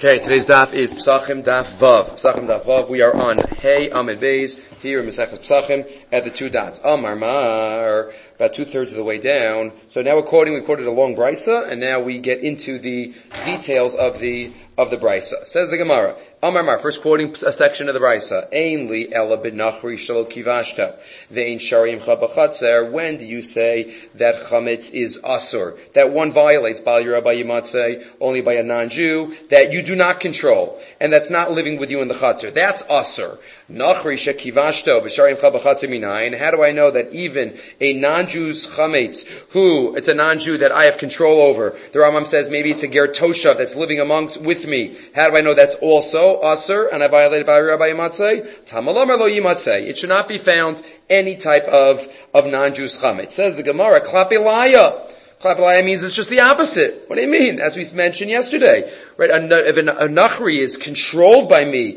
Okay, today's daf is Psachim Daf Vav. Psachim Daf Vav. We are on Hey Amid Beis here in Maseches Psachim at the two dots. Amar Mar, about 2/3 of the way down. So now we quoted a long brisa, and now we get into the details of the brisa. Says the Gemara. Amar Mar, first quoting a section of the brisa. Ein li ela b'nachri shelo kivashta ve'ein sharim chabachatzer. When do you say that chametz is asur? That one violates bal yira bayimatzeh only by a non-Jew that you do not control, and that's not living with you in the chatzar. That's asur. Nachri shekivashto v'sharim chabachatzer minayin. How do I know that even a non-Jew's chametz, who it's a non-Jew that I have control over? The Rambam says maybe it's a ger toshav that's living with me. How do I know that's also asur and I violated by Rabbi Yimatzeh? Tamalomer lo yimatzeh. It should not be found any type of non-Jews chametz. Says the Gemara, klapilaya. Klapilaya means it's just the opposite. What do you mean? As we mentioned yesterday, right? If a nachri is controlled by me,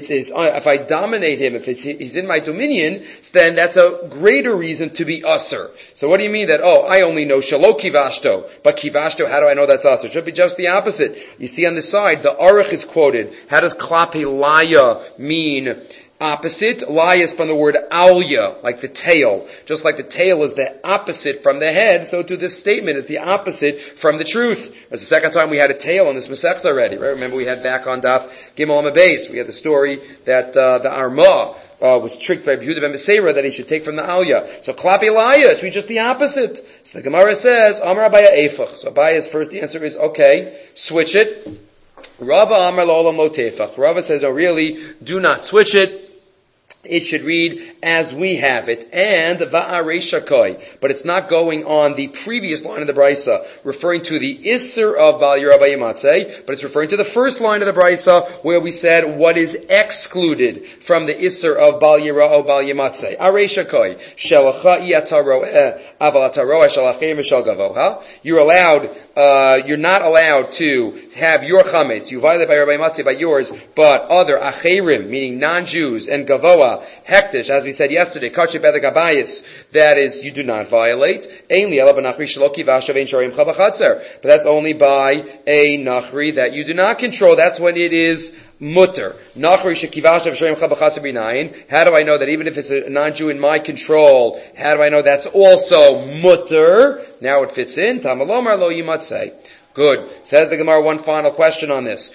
if I dominate him, if he's in my dominion, then that's a greater reason to be asur. So what do you mean that, I only know shalo kivashto, but kivashto, how do I know that's asur? It should be just the opposite. You see on the side, the aruch is quoted. How does klapilaya mean opposite? Lie is from the word alya, like the tail. Just like the tail is the opposite from the head, so too this statement is the opposite from the truth. That's the second time we had a tail on this Masechta already, right? Remember we had back on Daf Gimel Amud Beis, we had the story that the Arma was tricked by Yehuda ben Beseira that he should take from the alya. So klapi laya, it should be just the opposite. So the Gemara says, Amar Abaya Eifach. So Abaya's first answer is, okay, switch it. Rava Amar Lo Olam Lo Tefach. Rava says, really, do not switch it. It should read as we have it, and va'arei, but it's not going on the previous line of the brisa, referring to the isser of bal yira bayimatzeh, but it's referring to the first line of the brisa where we said what is excluded from the isser of bal yira o bal yimatzeh. Arei shakoi shelacha iataroeh aval ataroeh shalachem v'shal gavoha. You're not allowed to have your chametz. You violate by Rabbi Matzeh by yours, but other acherim, meaning non-Jews, and gavoa, hektish, as we said yesterday, kache bedek abayis, that is, you do not violate. But that's only by a nachri that you do not control. That's when it is mutter. How do I know that even if it's a non-Jew in my control, how do I know that's also mutter? Now it fits in. Tamalomar lo yimatzeh. Good. Says the Gemara, one final question on this.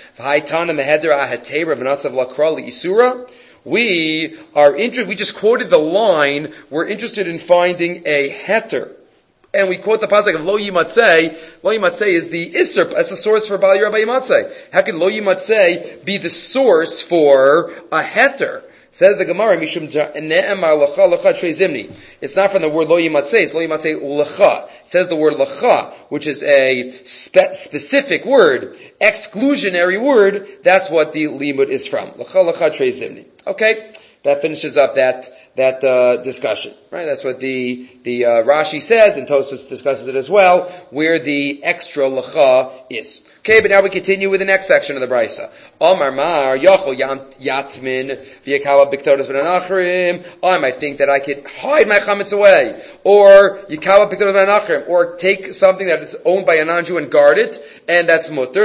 We just quoted the line, we're interested in finding a heter. And we quote the pasuk of Lo Yimatzeh. Lo Yimatzeh is the Isser, that's the source for Bal Yira Bayimatzeh. How can Lo Yimatzeh be the source for a heter? Says the Gemara, Mishum Ne'emar L'cha L'cha Trei Zimni. It's not from the word Lo Yimatzeh, it's Lo Yimatzeh L'cha. It says the word L'cha, which is a specific word, exclusionary word. That's what the limud is from. L'cha L'cha Trei Zimni. Okay, that finishes up that discussion, right? That's what the Rashi says, and Tosfos discusses it as well, where the extra l'cha is. Okay, but now we continue with the next section of the brisa. Omar Mar Yachol Yatmin V'Yakala Biktodas B'Nachrim. I might think that I could hide my chametz away, or Yakala Biktodas B'Nachrim, or take something that is owned by a non-Jew and guard it, and that's mutter.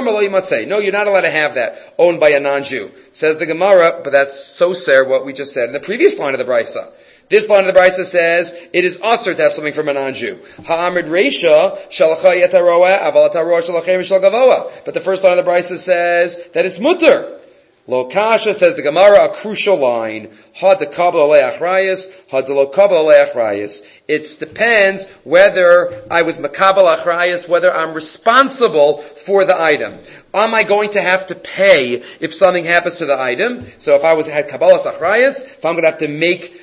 No, you're not allowed to have that owned by a non-Jew. Says the Gemara, but that's so ser what we just said in the previous line of the brisa. This line of the brisa says it is asur to have something from a non-Jew. Ha'amid reisha shalacha yataroeh aval ataroeh shalachem v'shal gavoa. But the first line of the brisa says that it's mutter. Lo kasha, says the Gemara, a crucial line. Ha dekabel alei achrayis, ha de lo kabel alei achrayis. It depends whether I was makabel achrayis, whether I'm responsible for the item. Am I going to have to pay if something happens to the item? So if I had kabbalas achrayis, if I'm going to have to make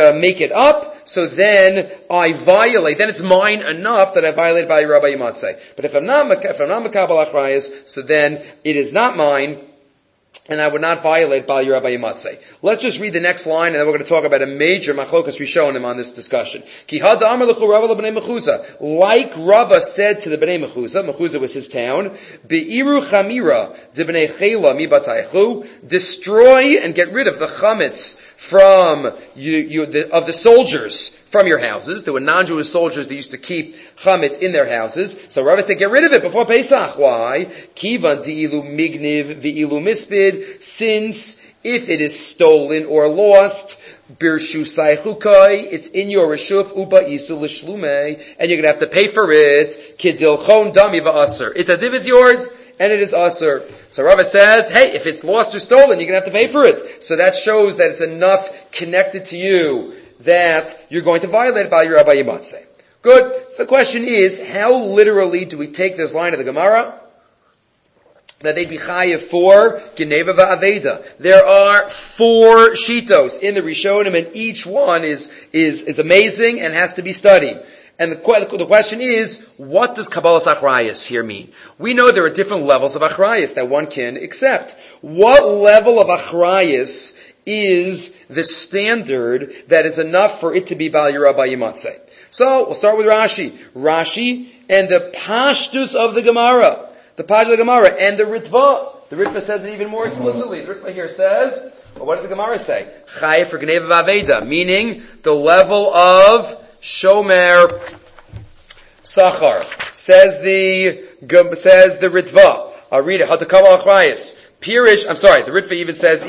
it up, so then I violate. Then it's mine enough that I violated by Rabbi Yimatzeh. But if I'm not makabel achrayis, so then it is not mine, and I would not violate Bal Yira Bayimatzeh. Let's just read the next line, and then we're going to talk about a major machlokas rishonim on this discussion. Ki had amar lechu Rava lebnei Mechuza. Like Rava said to the Bnei Mechuza, Mechuza was his town, Be'iru chamira de bnei chela mi bataychu, destroy and get rid of the chametz from of the soldiers from your houses. There were non-Jewish soldiers that used to keep chametz in their houses. So Rava said, get rid of it before Pesach. Why? Kivan di'ilu migniv v'ilu mispid. Since if it is stolen or lost, birshu saychukai, it's in your reshuf uba isu l'shlume, and you're going to have to pay for it. Kidilchon dami va'aser. It's as if it's yours, and it is aser. So Rava says, hey, if it's lost or stolen, you're going to have to pay for it. So that shows that it's enough connected to you that you're going to violate it by your Rabbi Yimatzeh. Good. So the question is, how literally do we take this line of the Gemara? That they'd be chayiv for Geneva va'aveda. There are 4 shitos in the Rishonim, and each one is amazing and has to be studied. And the question is, what does Kabbalas Achrayus here mean? We know there are different levels of Achrayus that one can accept. What level of Achrayus is the standard that is enough for it to be Bal Yirah Yimatzeh? So, we'll start with Rashi. Rashi and the Pashtus of the Gemara. The Pashtus of the Gemara and the Ritva. The Ritva says it even more explicitly. The Ritva here says, well, what does the Gemara say? Chayev for Geneva v'Aveda, meaning the level of Shomer Sachar. Says the Ritva. I'll read it. Hatakama Achrayus. Pirish, I'm sorry, the Ritva even says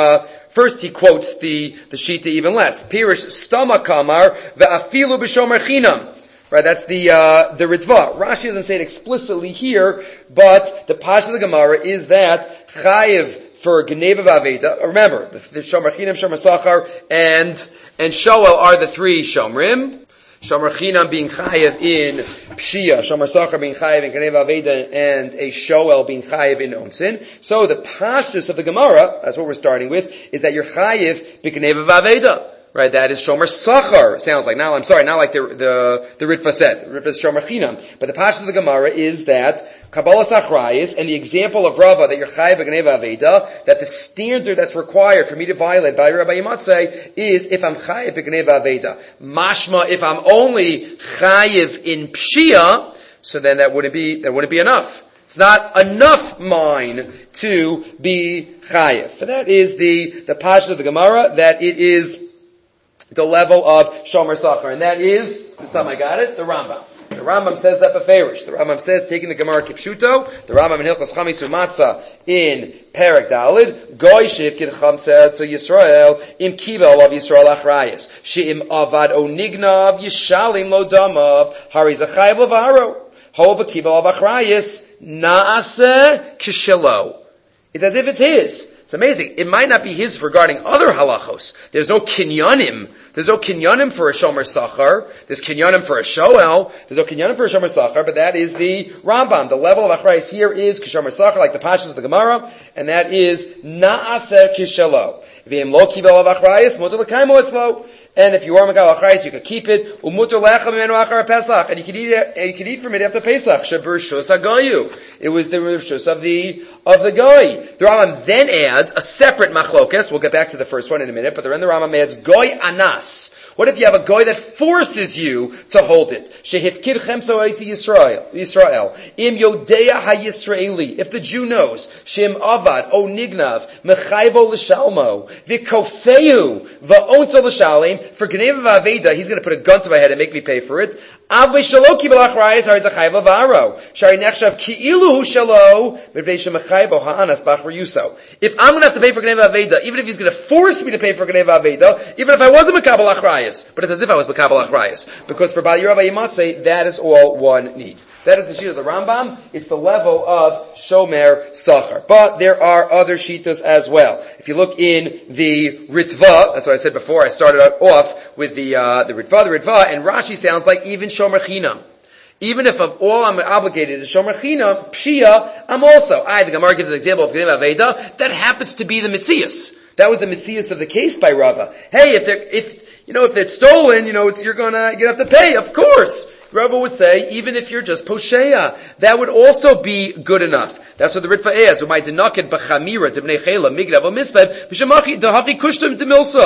first he quotes the Shita even less. Pirish Stama Kamar ve'afilu b'Shomer Chinam. Right, that's the Ritva. Rashi doesn't say it explicitly here, but the Pasha of the Gemara is that Chayev for Geneva v'Aveda. Remember, the Shomer Chinam, Shomer Sachar, and Shoel are the 3 Shomrim. Shomer Chinam being Chayev in Pshia, Shomer Sachar being Chayev in Geneva v'Aveda, and a Shoel being Chayev in Onsin. So the Pashtus of the Gemara, that's what we're starting with, is that you're Chayev b'Geneva v'Aveda. Right, that is Shomer Sachar. Sounds like not like the Ritva said. The Ritva is Shomer Chinam. But the Pashtus of the Gemara is that Kabbalas Achrayus and the example of Rava that you're Chayev b'Geneva Aveda, that the standard that's required for me to violate by Rabbi Yimatzeh is if I'm Chayev b'Geneva Aveda. Mashma, if I'm only Chayev in Pshia, so then that wouldn't be enough. It's not enough mine to be Chayev. So that is the Pashtus of the Gemara, that it is the level of Shomer Sachar. And that is, this time I got it, the Rambam. The Rambam says that beferish. The Rambam says, taking the Gemara Kipshuto, the Rambam in Hilchos Chametz U'Matzah in Perek Dalid, Goy shivkid chamtzeh to Yisrael, im kibel of Yisrael achrayis. She'im avad o nignav, yishalim lo damav, hari zachayv levaro. Ho b'kibel of achrayis, na'aseh kishelo. It's as if it's his. It's amazing. It might not be his regarding other halachos. There's no kinyanim. There's no kinyanim for a shomer sachar. There's kinyanim for a shoel. There's no kinyanim for a shomer sachar, but that is the Rambam. The level of achrayis here is kishomer sachar, like the Pashtus of the Gemara, and that is na'aseh kishelo. V'im lo kibel of achrayis, mutar l'kaimo eslo. And if you are Makal Achrayis, you could keep it. Umutar lechem menu achar Pesach, and you could eat from it after Pesach. Sheber shus hagayu. It was the rishus of the goy. The Rambam then adds a separate machlokes. We'll get back to the first one in a minute, but the Rambam adds goy anas. What if you have a goy that forces you to hold it? Shehifkid chemso eisi Yisrael. Im yodeya ha-Yisraeli. If the Jew knows, Shem avad o nignav mechayvo l'shalmo v'kofeu v'onzo l'shalim. For Geneva v'Aveda, he's going to put a gun to my head and make me pay for it. Avay shalo kibel achrayis hari zachayv levaro. Shari nechshav ki'ilu hu shalo b'vnei shemechayvo ha'anas b'achar yuso. If I'm going to have to pay for Geneva v'Aveda, even if he's going to force me to pay for Geneva v'Aveda, even if I wasn't Mekabel achrayis, but it's as if I was Mekabel achrayis, because for Bal Yirah Yimatzeh, that is all one needs. That is the sheet of the Rambam. It's the level of Shomer Sachar. But there are other shitos as well. If you look in the Ritva, that's what I said before, I started off with the Ritva, and Rashi sounds like even Shomer Chinam. Even if of all I'm obligated to Shomer Chinam, Pshia, I'm also. The Gemara gives an example of Geneva Aveda, that happens to be the Mitzias. That was the Mitzias of the case by Rava. Hey, if they're stolen, you're gonna have to pay, of course. Rava would say, even if you're just Posheya, that would also be good enough. That's what the Ritva adds.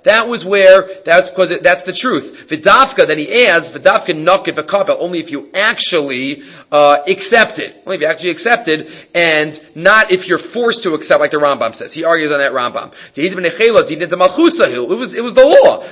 That's because that's the truth. V'dafka, then he adds, v'dafka naked v'kabel, only if you actually accept it. Only if you actually accept it, and not if you're forced to accept, like the Rambam says. He argues on that Rambam. It was the law.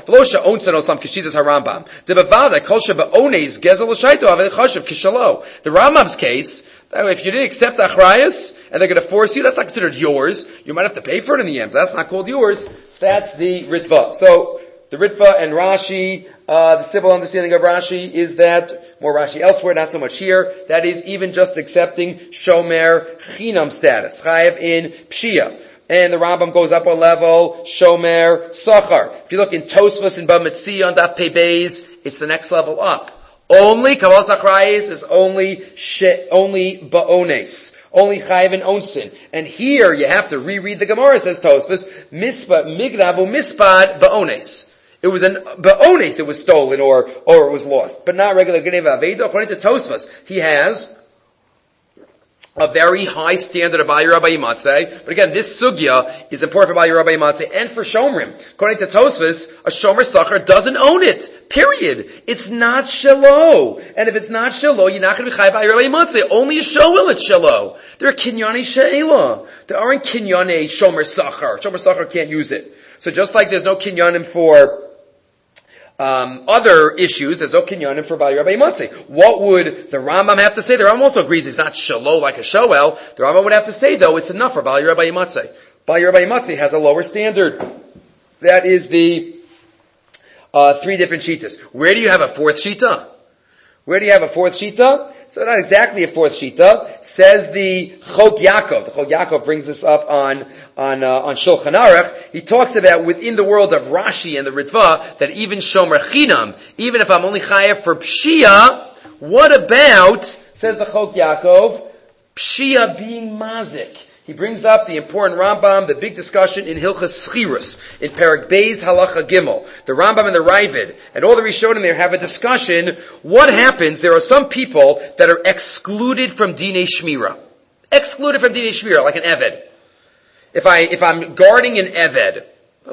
The Rambam's case, if you didn't accept the achrayas, and they're going to force you, that's not considered yours. You might have to pay for it in the end, but that's not called yours. That's the Ritva. So, the Ritva and Rashi, the civil understanding of Rashi is that, more Rashi elsewhere, not so much here, that is even just accepting Shomer Chinam status, Chayev in Pshia. And the Rambam goes up a level, Shomer Sachar. If you look in Tosfos and B'Metzi on Daf Pei Beis, it's the next level up. Only Kabbalas Achrayos is only Ba'ones. Only Chayev and Onsin. And here you have to reread the Gemara, says Tosfos, Mispa Mignavu Mispad Ba'ones. It was Ba'ones, it was stolen or it was lost. But not regular Geneva Aveda. According to Tosfos, he has a very high standard of Bayi Rabbi Matzeh. But again, this sugya is important for Bayi Rabbi Matzeh and for Shomrim. According to Tosfos, a Shomer Sachar doesn't own it. Period. It's not Shelo. And if it's not Shelo, you're not going to be Chai Bayi Rabbi Matzeh. Only a Shoel it's Shelo. There are Kinyane She'ela. There aren't Kinyane Shomer Sachar. Shomer Sachar can't use it. So just like there's no Kinyanim for other issues, there's no kinyanim for Bali Rabbi Matzeh. What would the Rambam have to say? The Rambam also agrees it's not shalo like a shoel. The Rambam would have to say, though, it's enough for Bali Rabbi Matzeh. Bali Rabbi Matzeh has a lower standard. That is the three different shitas. Where do you have a fourth shita? So not exactly a fourth shita. Says the Chok Yaakov. The Chok Yaakov brings this up on Shulchan Aruch. He talks about within the world of Rashi and the Ritva that even Shomer Chinam, even if I'm only chayav for Pshia, what about, says the Chok Yaakov, Pshia being mazik? He brings up the important Rambam, the big discussion in Hilchas Schirus, in Perek Beis Halacha Gimel. The Rambam and the Ravid, and all the Rishonim there have a discussion. What happens? There are some people that are excluded from Dinei Shmira. Excluded from Dinei Shmira, like an Eved. If I'm guarding an Eved,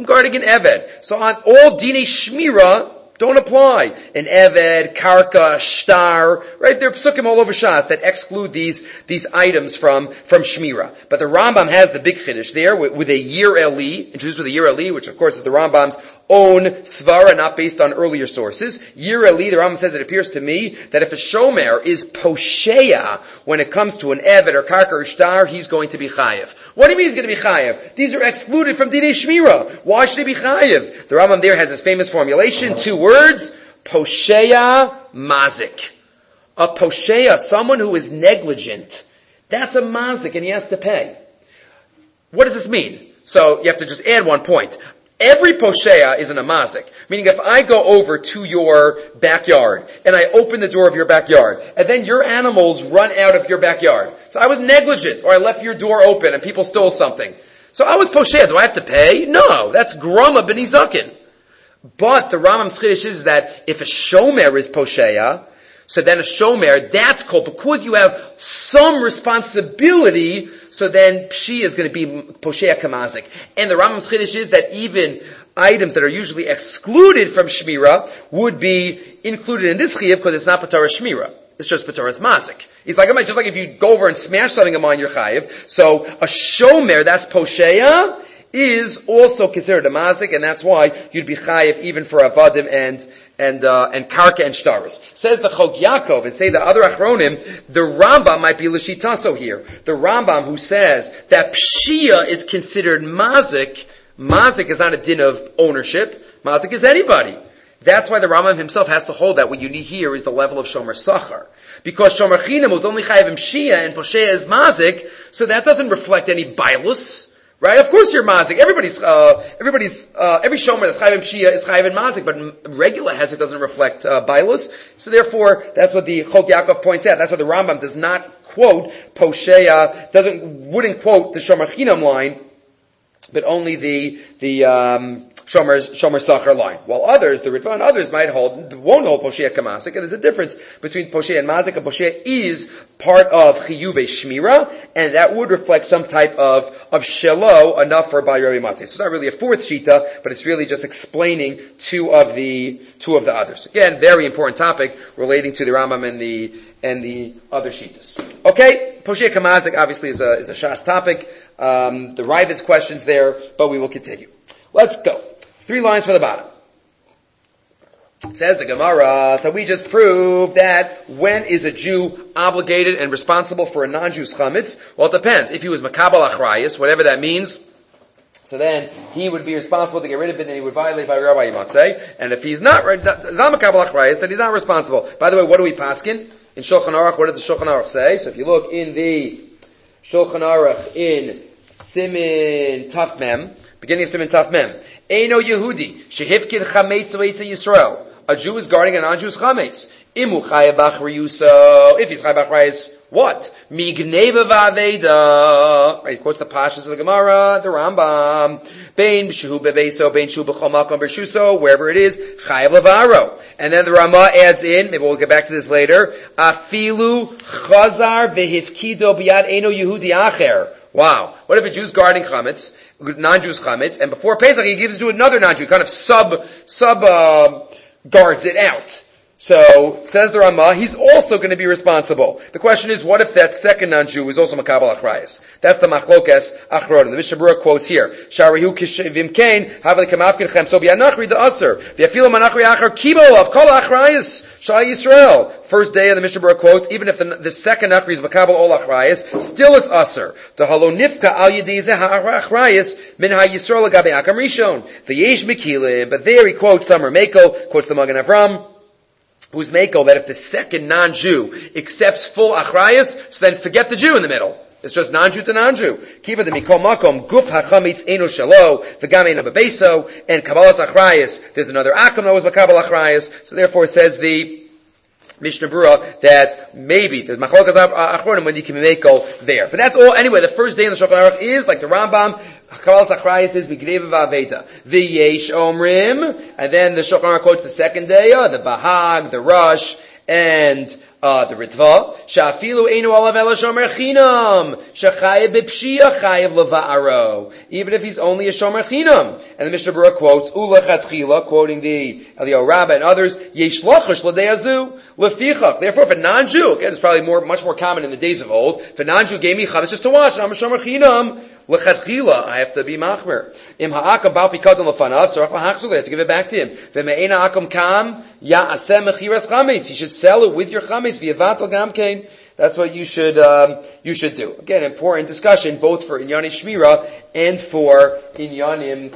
So on all Dinei Shmira don't apply. An Eved, Karka, Shtar, right? There are psukim all over Shas that exclude these items from Shmira. But the Rambam has the big chiddush there with a Yir Eli, introduced with a Yir Eli, which of course is the Rambam's own svara, not based on earlier sources. Yir Eli, the Rambam says, it appears to me that if a shomer is posheya when it comes to an Eved or Karka or Shtar, he's going to be chayev. What do you mean he's going to be chayev? These are excluded from Dinei Shmira. Why should he be chayev? The Rambam there has his famous formulation, 2 words, posheya mazik. A posheya, someone who is negligent, that's a mazik and he has to pay. What does this mean? So you have to just add 1 point. Every posheya is an amazik. Meaning if I go over to your backyard and I open the door of your backyard and then your animals run out of your backyard. So I was negligent or I left your door open and people stole something. So I was posheya. Do I have to pay? No. That's grama b'nizakin. But the Rambam's chiddush is that if a shomer is posheya, so then a shomer, that's called, because you have some responsibility, so then pshi is going to be posheya kamazik. And the Rambam's chiddush is that even items that are usually excluded from shmira would be included in this chiyuv because it's not patara shmira. It's just pataras mazik. He's like, just like if you go over and smash something on your chayiv. So a shomer, that's posheya, is also considered a mazik, and that's why you'd be chayiv even for avadim and karka and shtaris. Says the Chok Yaakov, and say the other achronim, the Rambam might be l'shitaso here. The Rambam who says that pshia is considered mazik is not a din of ownership. Mazik is anybody. That's why the Rambam himself has to hold that what you need here is the level of shomer sachar. Because shomer chinam was only chayiv in pshia and poshea is mazik, so that doesn't reflect any bailus. Right? Of course you're mazik. Every shomer that's chayiv in pshia is chayiv in mazik, but regular hezek doesn't reflect bailus. So therefore, that's what the Chok Yaakov points out. That's why the Rambam does not quote poshea, wouldn't quote the shomer chinam line, but only the Shomer Sachar line. While others, the Ritva and others won't hold Poshea Kamasik, and there's a difference between Poshea and Mazik, and Poshea is part of Chiyuve Shmira, and that would reflect some type of Shelo, enough for Bali Rabbi Matzeh. So it's not really a fourth Shita, but it's really just explaining two of the others. Again, very important topic relating to the Rambam and the other Shitas. Okay, Poshea Kamazik obviously is a Shas topic. The Ravid's questions there, but we will continue. Let's go. 3 lines from the bottom. Says the Gemara, so we just proved that when is a Jew obligated and responsible for a non-Jew's chametz? Well, it depends. If he was makabel achrayus, whatever that means, so then he would be responsible to get rid of it, and he would violate by Rabbi Yimatzeh. And if he's not makabel achrayus, then he's not responsible. By the way, what do we paskin? In Shulchan Aruch, what does the Shulchan Aruch say? So if you look in the Shulchan Aruch in Simin Taf Mem, beginning of Simin Taf Mem, Eino Yehudi, Shehivkid Chametz Oetze Yisrael. A Jew is guarding a non-Jew's chametz. Imu chayav achrayuso. If he's chayav achrayus, what? Migneva v'aveda. Right, he quotes the Pashas of the Gemara, the Rambam. Bein b'shuhu beveso, bein shuhu b'chol makom b'shuso, wherever it is, chayav levaro. And then the Rama adds in, maybe we'll get back to this later, afilu chazar v'hifkido b'yad eno Yehudi acher. Wow. What if a Jew's guarding chametz, non-Jew's chametz, and before Pesach he gives it to another non-Jew, kind of guards it out. So, says the Ramah, he's also going to be responsible. The question is, what if that second non-Jew is also makabel achrayus? That's the machlokas achronim. The Mishnah Berurah quotes here, Sharihu kishvim kain, havli kamafkin so bi'anachri da'aser, v'yafilu manachri achar kibolav, kol achrayus, shal Yisrael. First day of the Mishnah Berurah quotes, even if the second nachri is makabel ol achrayus, still it's aser. The halo nifka al yedizeh ha'achrayus, min ha'Yisrael agabe akam rishon. V'yesh mekilim, but there he quotes Samar Mekel, quotes the Magen Avram, who's Mekel, that if the second non-Jew accepts full achrayus, so then forget the Jew in the middle. It's just non-Jew to non-Jew. Kiva de mikol makom, guf hachamitz eno shalo, v'gam eno bebeso, and kabbalas achrayus. There's another akam that was makabel achrayus. So therefore says the Mishnah Berurah that maybe there's machlokas achronim when you can make there. But that's all. Anyway, the first day in the Shulchan Aruch is like the Rambam. Kabbalas achrayus is b'gneva v'aveda. V'yesh omrim, and then the Shulchan Aruch quotes the second day, the Bahag, the Rush, and the Ritva. Sha'afilu einu alav ela shomer chinam, shechayev b'pshia chayev leva'aro. Even if he's only a shomer chinam. And the Mishnah Berurah quotes Ula Chatchila, quoting the Eliyahu Rabbah and others, Yesh lachash l'deyazu. Lefichach. Therefore, if a non-Jew, again, it's probably much more common in the days of old, if a non-Jew gave me chametz just to watch, and I'm a shomer chinam, lechatchila, I have to be machmer. Im ha'akam bal pikadon lefanav, so I have to give it back to him. V'me'ena akam kam, ya'aseh mechiras chametz. You should sell it with your chametz, v'yevatel gamkein. That's what you should do. Again, important discussion, both for Inyani Shmira and for Inyanim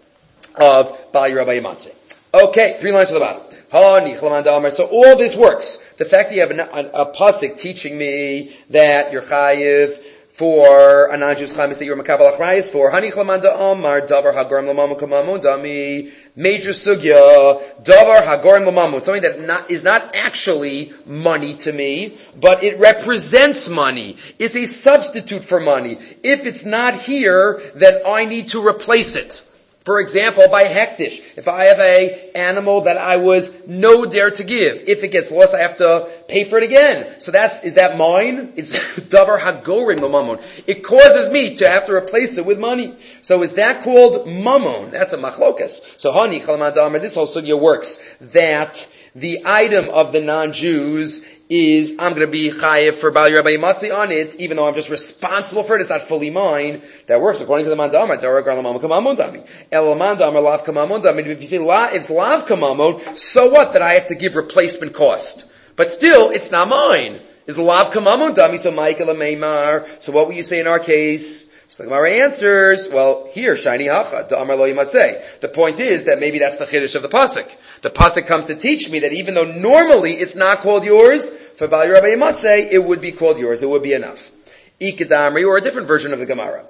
of Bali Rabbi Yimatzeh. Okay, 3 lines to the bottom. So all this works. The fact that you have a pasuk teaching me that you're chayiv for a non-Jew's chametz that you're makabel achrayus for. Hani chlamanda amar davar hagorim l'mamun kamamun dami. Major sugya davar hagorim l'mamun. Something that is not actually money to me, but it represents money. It's a substitute for money. If it's not here, then I need to replace it. For example, by hektish, if I have a animal that I was no dare to give, if it gets lost, I have to pay for it again. So is that mine? It's davar hagorim mamon. It causes me to have to replace it with money. So is that called mamon? That's a machlokas. So hani chalamad amar, this whole sugya works that the item of the non-Jews is, I'm going to be chayiv for Bali Rabbi Yimatzeh on it, even though I'm just responsible for it, it's not fully mine. That works according to the Mandamar. If you say it's lav kamamon, so what that I have to give replacement cost? But still, it's not mine. Is lav kamamon dami, so Michael Meimar. So what will you say in our case? So the Gemara answers, well, here, shiny hacha, da'amar lo yimatzeh. The point is that maybe that's the chiddush of the pasuk. The pasuk comes to teach me that even though normally it's not called yours, for Bali Rabbi Yimatzeh, it would be called yours. It would be enough. Ikadamri, or a different version of the Gemara.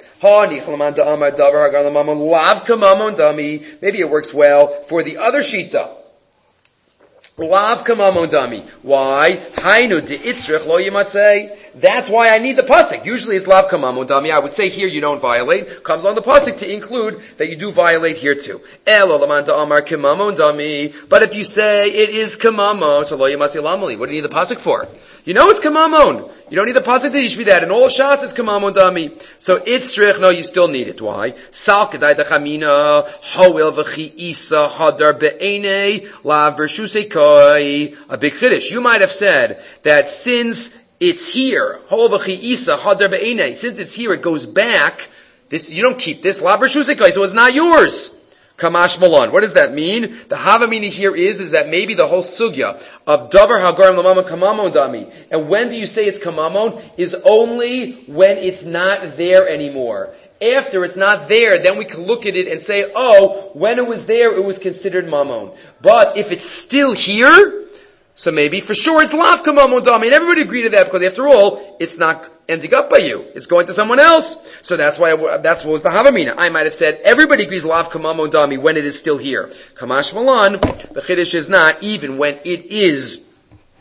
Maybe it works well for the other shita. Lav kamamon dami. Why? Hainu de itzrich lo yimatzei. That's why I need the pasuk. Usually it's lav kamamon dami. I would say here you don't violate. Comes on the pasuk to include that you do violate here too. Elo laman da'amar kamamon dami. But if you say it is kamamon, so lo yimatzei lamali. What do you need the pasuk for? You know it's kamamon. You don't need the pasuk to teach me that. And all shots is kamamon dami. So itzrich, no, you still need it. Why? Sal kedai dachamina hoel v'chi isa hadar be'enei la vershusei koi. A big chiddush. You might have said that since it's here, hoel v'chi isa hadar be'enei, since it's here, it goes back. This, you don't keep this la vershusei koi, so it's not yours. Kamash Malon. What does that mean? The Havamina here is that maybe the whole sugya of Davar Hagarim Lamamon Kamamon Dami. And when do you say it's Kamamon? Is only when it's not there anymore. After it's not there, then we can look at it and say, oh, when it was there, it was considered Mamon. But if it's still here, so maybe for sure it's Lav Kamamon Dami. And everybody agreed to that because after all, it's not ending up by you. It's going to someone else. So that's why, that's what was the Havamina. I might have said, everybody agrees Lav Kamamon Dami when it is still here. Kamash Malan, the Chiddush is not, even when it is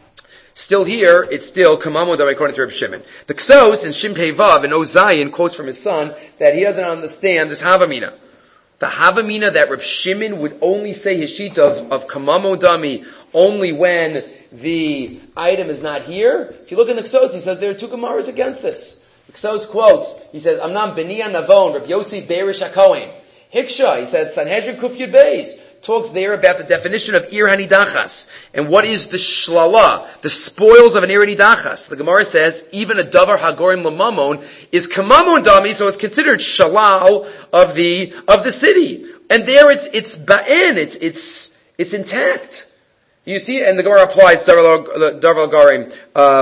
still here, it's still Kamamon Dami according to Reb Shimon. The Ksos in Shimkei Vav and Ozayin quotes from his son that he doesn't understand this Havamina. The Havamina that Reb Shimon would only say his sheet of Kamamon Dami only when the item is not here. If you look in the Ksos, he says there are two Gemaras against this. The Ksos quotes, he says, Amnam B'niya Navon, Reb Yossi Beirish HaKohen. Hiksha, he says, Sanhedrin Kuf Yud Beis, talks there about the definition of Ir Hanidachas. And what is the shlala, the spoils of an Ir Hanidachas. The Gemara says, even a Davar Hagorim Lamamon is Kamamon Dami, so it's considered shalal of the city. And there it's ba'en, it's intact. You see, and the Gemara applies Davar Garim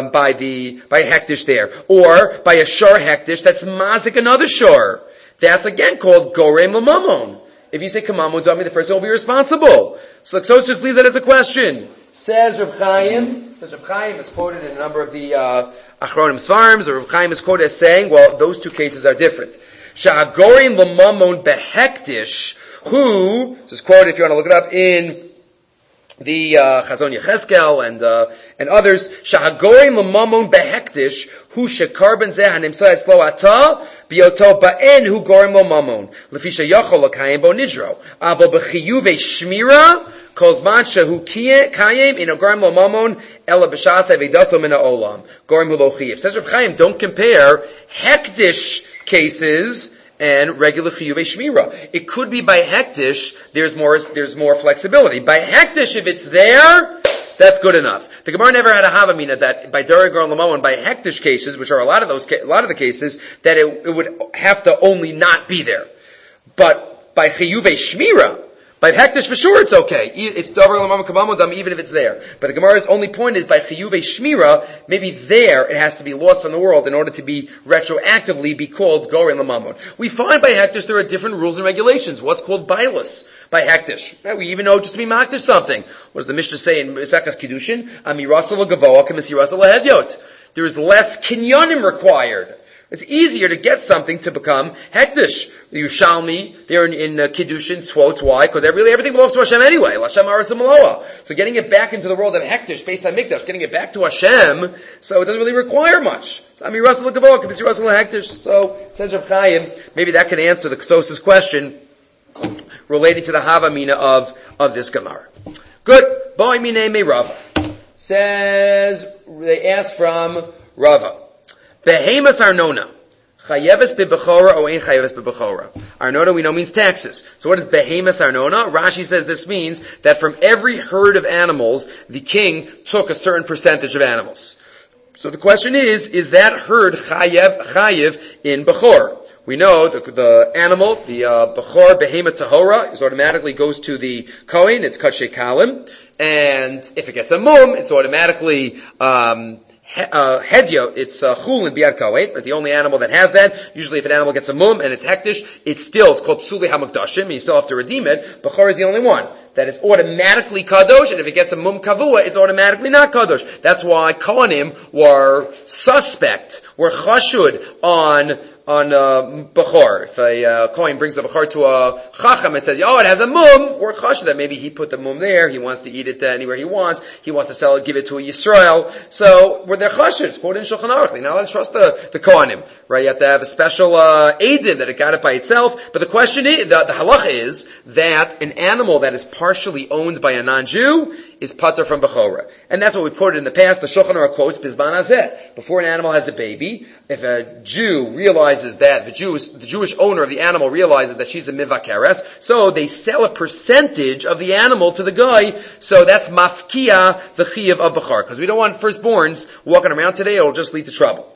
by hektish there, or by a shor hektish that's mazik another shor. That's again called Gorem Lamamon. If you say Kamamon Dami, the person will be responsible. So let's just leave that as a question. Says Reb Chaim is quoted in a number of the Achronim Svarim, or Reb Chaim is quoted as saying, well, those two cases are different. Sha'agorim Lamamon behektish, who, this is quoted if you want to look it up in the Chazon Yecheskel and others, Shahagorim Lamamon behektish hu shekarben zeh hanimsa etzlo ata bioto ba'en hu gorim Lamamon lefisha yachol lakayim bo nidro avo b'chiyuvei shmira kolzman shehu kayim in a gorim Lamamon ela b'shas avedaso min ha'olam gorim hu lo chiyev. Says Reb Chaim, don't compare hektish cases and regular chiyuvei shmira. It could be by hektish, there's more flexibility. By hektish, if it's there, that's good enough. The Gemara never had a havamina that by Daragar and Lamamon, by hektish cases, which are a lot of the cases, that it would have to only not be there. But by chiyuvei shmira, by hektish for sure it's okay. It's Davar Lamamon Kamamon Dam even if it's there. But the Gemara's only point is by chiyuvei shmira, maybe there it has to be lost from the world in order to be retroactively be called Gorin Lamamon. We find by hektish there are different rules and regulations. What's called bailus by hektish? We even know just to be maktish something. What does the Mishnah say in Mesechus Kiddushin? Amirasal gavoa k'misirasal hedyot. There is less kinyanim required. It's easier to get something to become hektish. The Yerushalmi, there in Kiddushin, quotes why? Because everything belongs to Hashem anyway. Lashem Aretz Maloa. So getting it back into the world of hektish, based on Mikdash, getting it back to Hashem, so it doesn't really require much. So Amirasal Gavoa, K'misirasal Hektish. So, says Reb Chaim, maybe that can answer the Ksos' question relating to the Havamina of this Gemara. Good. Boi Minei Me Rava. Says, they ask from Rava. Behemas Arnona. Chayeves bebechora or ain't chayeves bebechora. Arnona we know means taxes. So what is behemas Arnona? Rashi says this means that from every herd of animals, the king took a certain percentage of animals. So the question is that herd chayev in bechor? We know the animal, the bechor behema tahora, is automatically goes to the kohen. It's kachei kalim, and if it gets a mum, it's automatically hedya, it's chulin biad kohen, but the only animal that has that, usually if an animal gets a mum and it's hektish, it's called psuli hamukdashim, you still have to redeem it. Bechor is the only one that is automatically kadosh, and if it gets a mum kavua, it's automatically not kadosh. That's why kohanim were suspect, were chashud on Bechor. If a Kohen brings a Bechor to a Chacham and says, oh, it has a mum, we're chash that maybe he put the mum there, he wants to eat it anywhere he wants to sell it, give it to a Yisrael. So, we're their chashes, quoted in Shulchan Aruch. They're not allowed to trust the Kohanim, right? You have to have a special, Eidim that it got it by itself. But the question is, the halacha is that an animal that is partially owned by a non-Jew is pater from Bechorah. And that's what we quoted in the past. The Shulchan Aruch quotes Bizman Hazeh. Before an animal has a baby, if a Jew realizes that, the Jewish owner of the animal realizes that she's a mivakeres, so they sell a percentage of the animal to the guy, so that's mafkia, the chiyuv of Bechor. Because we don't want firstborns walking around today, it'll just lead to trouble.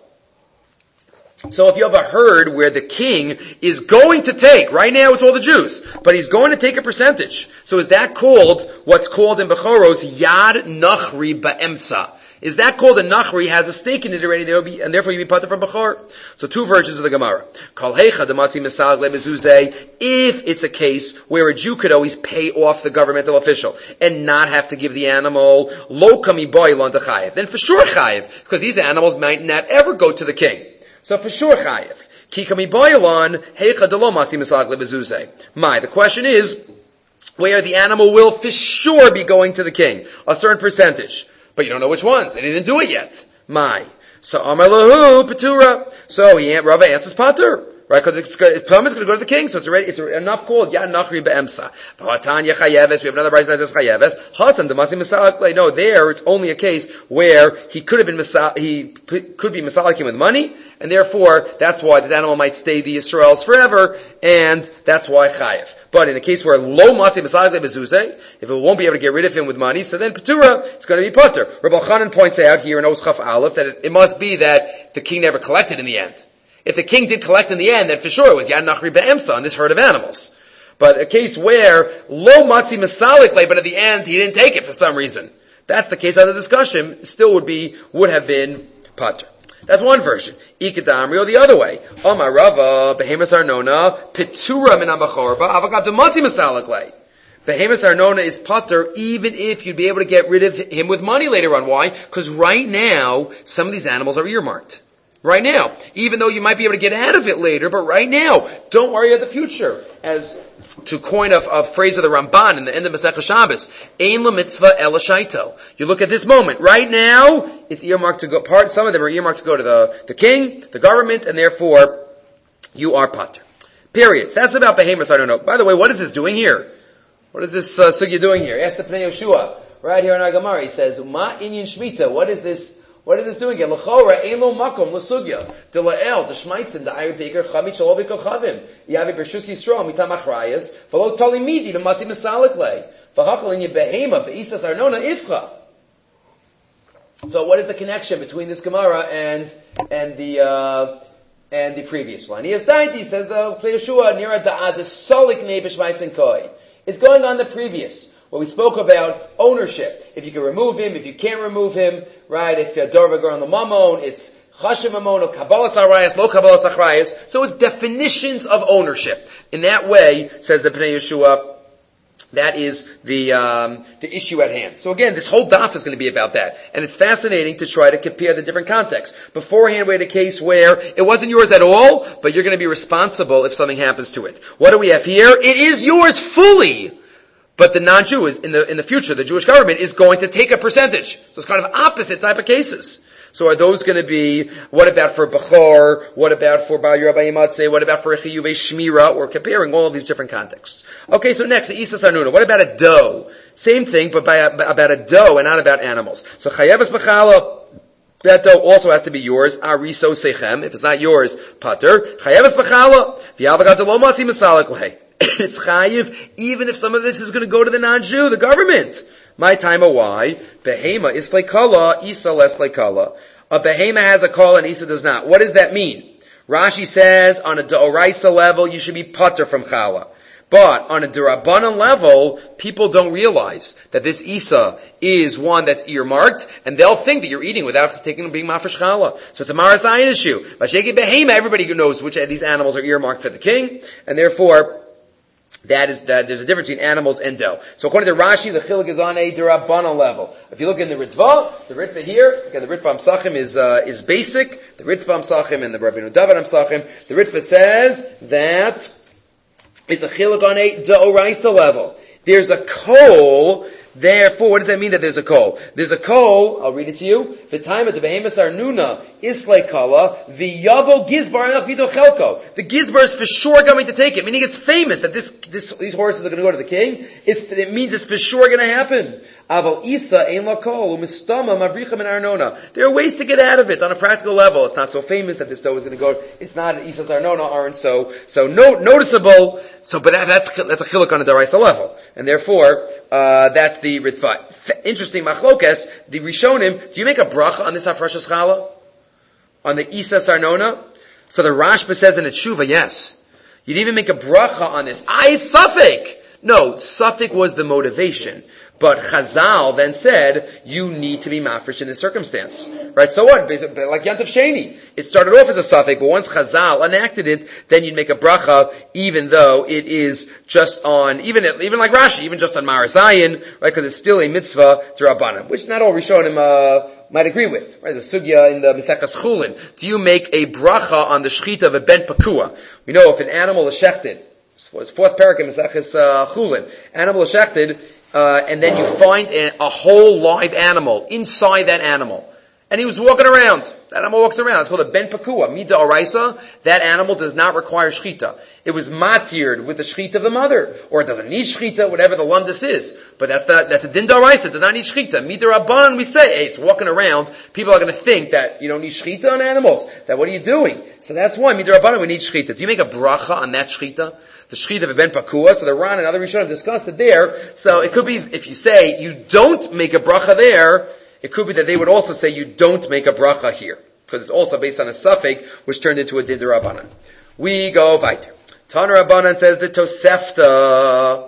So if you have a herd where the king is going to take, right now it's all the Jews, but he's going to take a percentage. So is that called, what's called in Bechoros, Yad Nachri Ba'emtza? Is that called a Nachri, has a stake in it already, and therefore you be pater from Bechor? So two versions of the Gemara. Kol Heicha Damati Misal Le Mezuzeh, if it's a case where a Jew could always pay off the governmental official and not have to give the animal, Lo Kami Boy Lon Chayev, then for sure Chayev, because these animals might not ever go to the king. So for sure chayiv. Ki kami boilon heicha delo matzi misag lebezuzeh. The question is where the animal will for sure be going to the king, a certain percentage, but you don't know which ones. They didn't do it yet. So amar lahu patura. So Rava answers patur. Right, because it's going to go to the king, so it's enough called Yad Nachri Be'emsa. V'hatanya Chayeves, we have another version that says Chayeves. Hasan Damasi Misalik. No, there it's only a case where he could be Misalikim with money, and therefore that's why this animal might stay the Yisraels forever, and that's why Chayev. But in a case where Lo Masi Misalik Bezuzeh, if it won't be able to get rid of him with money, so then Patura, it's going to be Patur. Rabbi Chanan points out here in Oz Chaf Aleph that it must be that the king never collected in the end. If the king did collect in the end, then for sure it was Yad Nachri Be'emsa on this herd of animals. But a case where Lo Matzi Masalik lay, but at the end he didn't take it for some reason. That's the case under discussion, still would have been Pater. That's one version. Ikadamrio the other way. Omar Rava, Behemoth Arnona, Pitura Min Abachorba, Avakatu Matzi Masalik lay. Behemoth Arnona is Pater even if you'd be able to get rid of him with money later on. Why? Because right now, some of these animals are earmarked. Right now. Even though you might be able to get out of it later, but right now, don't worry about the future. As to coin a phrase of the Ramban in the end of Masechah Shabbos, Ein la mitzvah ela shaito. You look at this moment. Right now, it's earmarked to go, some of them are earmarked to go to the king, the government, and therefore, you are pater. Period. So that's about behemoths. I don't know. By the way, what is this doing here? What is this sugya doing here? Ask the Pnei Yoshua. Right here in our Gemara, he says, Ma inyan shmita. What is this doing here? L'chora ein lo makom l'sugya. De la'el, de shmaitzin, de ayr beker, chamit shalo v'kol chavim. Yavi b'rshus Yisrael, mitam achrayas, v'lo tali midi, v'matzi mesalik lei. V'hakal in yebehema, v'isas arnona ifcha. So what is the connection between this Gemara and the previous one? He says the Pnei Yoshua, nira da'ad, the solik nei b'shmaitzin koi. It's going on the previous. Where we spoke about ownership. If you can remove him, if you can't remove him, right? If Dorvagar on the Mamon, it's Chashem Mamon, or Kabbalas Arayas, Lo Kabbalas Achrayas. So it's definitions of ownership. In that way, says the Pnei Yeshua, that is the issue at hand. So again, this whole daf is going to be about that. And it's fascinating to try to compare the different contexts. Beforehand, we had a case where it wasn't yours at all, but you're going to be responsible if something happens to it. What do we have here? It is yours fully. But the non-Jew is, in the future, the Jewish government is going to take a percentage. So it's kind of opposite type of cases. So are those going to be, what about for Bechor? What about for Baal Yerabah Yimatzeh? What about for Chiyuvei Shmira? We're comparing all of these different contexts. Okay, so next, the Isas Arnuna. What about a doe? Same thing, but about a doe and not about animals. So Chayeves B'chala, that doe also has to be yours. Ariso Sechem. If it's not yours, Pater. Chayeves B'chala. V'yavagat lo matzi mesalik lehei. It's chayiv, even if some of this is going to go to the non-Jew, the government. My time of why? Behema is leikala, Isa less leikala. A behema has a kala and Isa does not. What does that mean? Rashi says on a d'oraisa level, you should be pater from chala. But on a d'rabbanan level, people don't realize that this Isa is one that's earmarked, and they'll think that you're eating without being mafresh chala. So it's a maras ayin issue. Vashegi behema, everybody knows which of these animals are earmarked for the king, and therefore, there's a difference between animals and doe. So according to Rashi, the chilik is on a d'rabbanan level. If you look in the Ritva here, again, the Ritva Amsachim is basic. the Ritva Amsachim and the Rabbeinu David Amsachim. The Ritva says that it's a chiluk on a d'oraisa level. There's a kol. Therefore, what does that mean that there's a kol? There's a kol, I'll read it to you. V'taima de behemas arnuna islay kala v'yavo gizbar ach vido chelko. The gizbar is for sure going to take it, meaning it's famous that these horses are going to go to the king. It means it's for sure going to happen. Aval isa ein la kol umistama mavricha min arnona. There are ways to get out of it on a practical level. It's not so famous that this dough is going to go. It's not isa's arnona aren't so noticeable. So, but that's a chiluk on a daraisa level, and therefore that's the Ritva. Interesting machlokas. The Rishonim. Do you make a bracha on this hafrashas challah? On the isa sarnona? So the Rashba says in a tshuva, yes. You didn't even make a bracha on this. It's suffik. No, suffik was the motivation. But Chazal then said, you need to be mafresh in this circumstance. Right? So what? Like Yantav Sheni. It started off as a suffix, but once Chazal enacted it, then you'd make a bracha, even though it is just on, even like Rashi, even just on Maris Ayin, right? Because it's still a mitzvah to Rabbanan, which not all Rishonim, might agree with. Right? The sugya in the Mesechas Chulin. Do you make a bracha on the shechita of a ben pakua? We know if an animal is shechted, it's fourth parak in Mesechas Chulin, animal is shechted, and then you find a whole live animal inside that animal. And he was walking around. That animal walks around. It's called a ben pakua. Mida oraisa. That animal does not require shchita. It was matired with the shchita of the mother. Or it doesn't need shchita, whatever the lumdus is. But that's a din d'oraisa. It does not need shchita. Mida rabban, we say, hey, it's walking around. People are going to think that you don't need shchita on animals. That what are you doing? So that's why, mida rabban, we need shchita. Do you make a bracha on that shchita? The shechita of a ben pakua, so the Ran and other Rishonim discussed it there. So it could be, if you say you don't make a bracha there, it could be that they would also say you don't make a bracha here. Because it's also based on a suffix, which turned into a din d'Rabbanan. We go weiter. Tana Rabbanan says the Tosefta.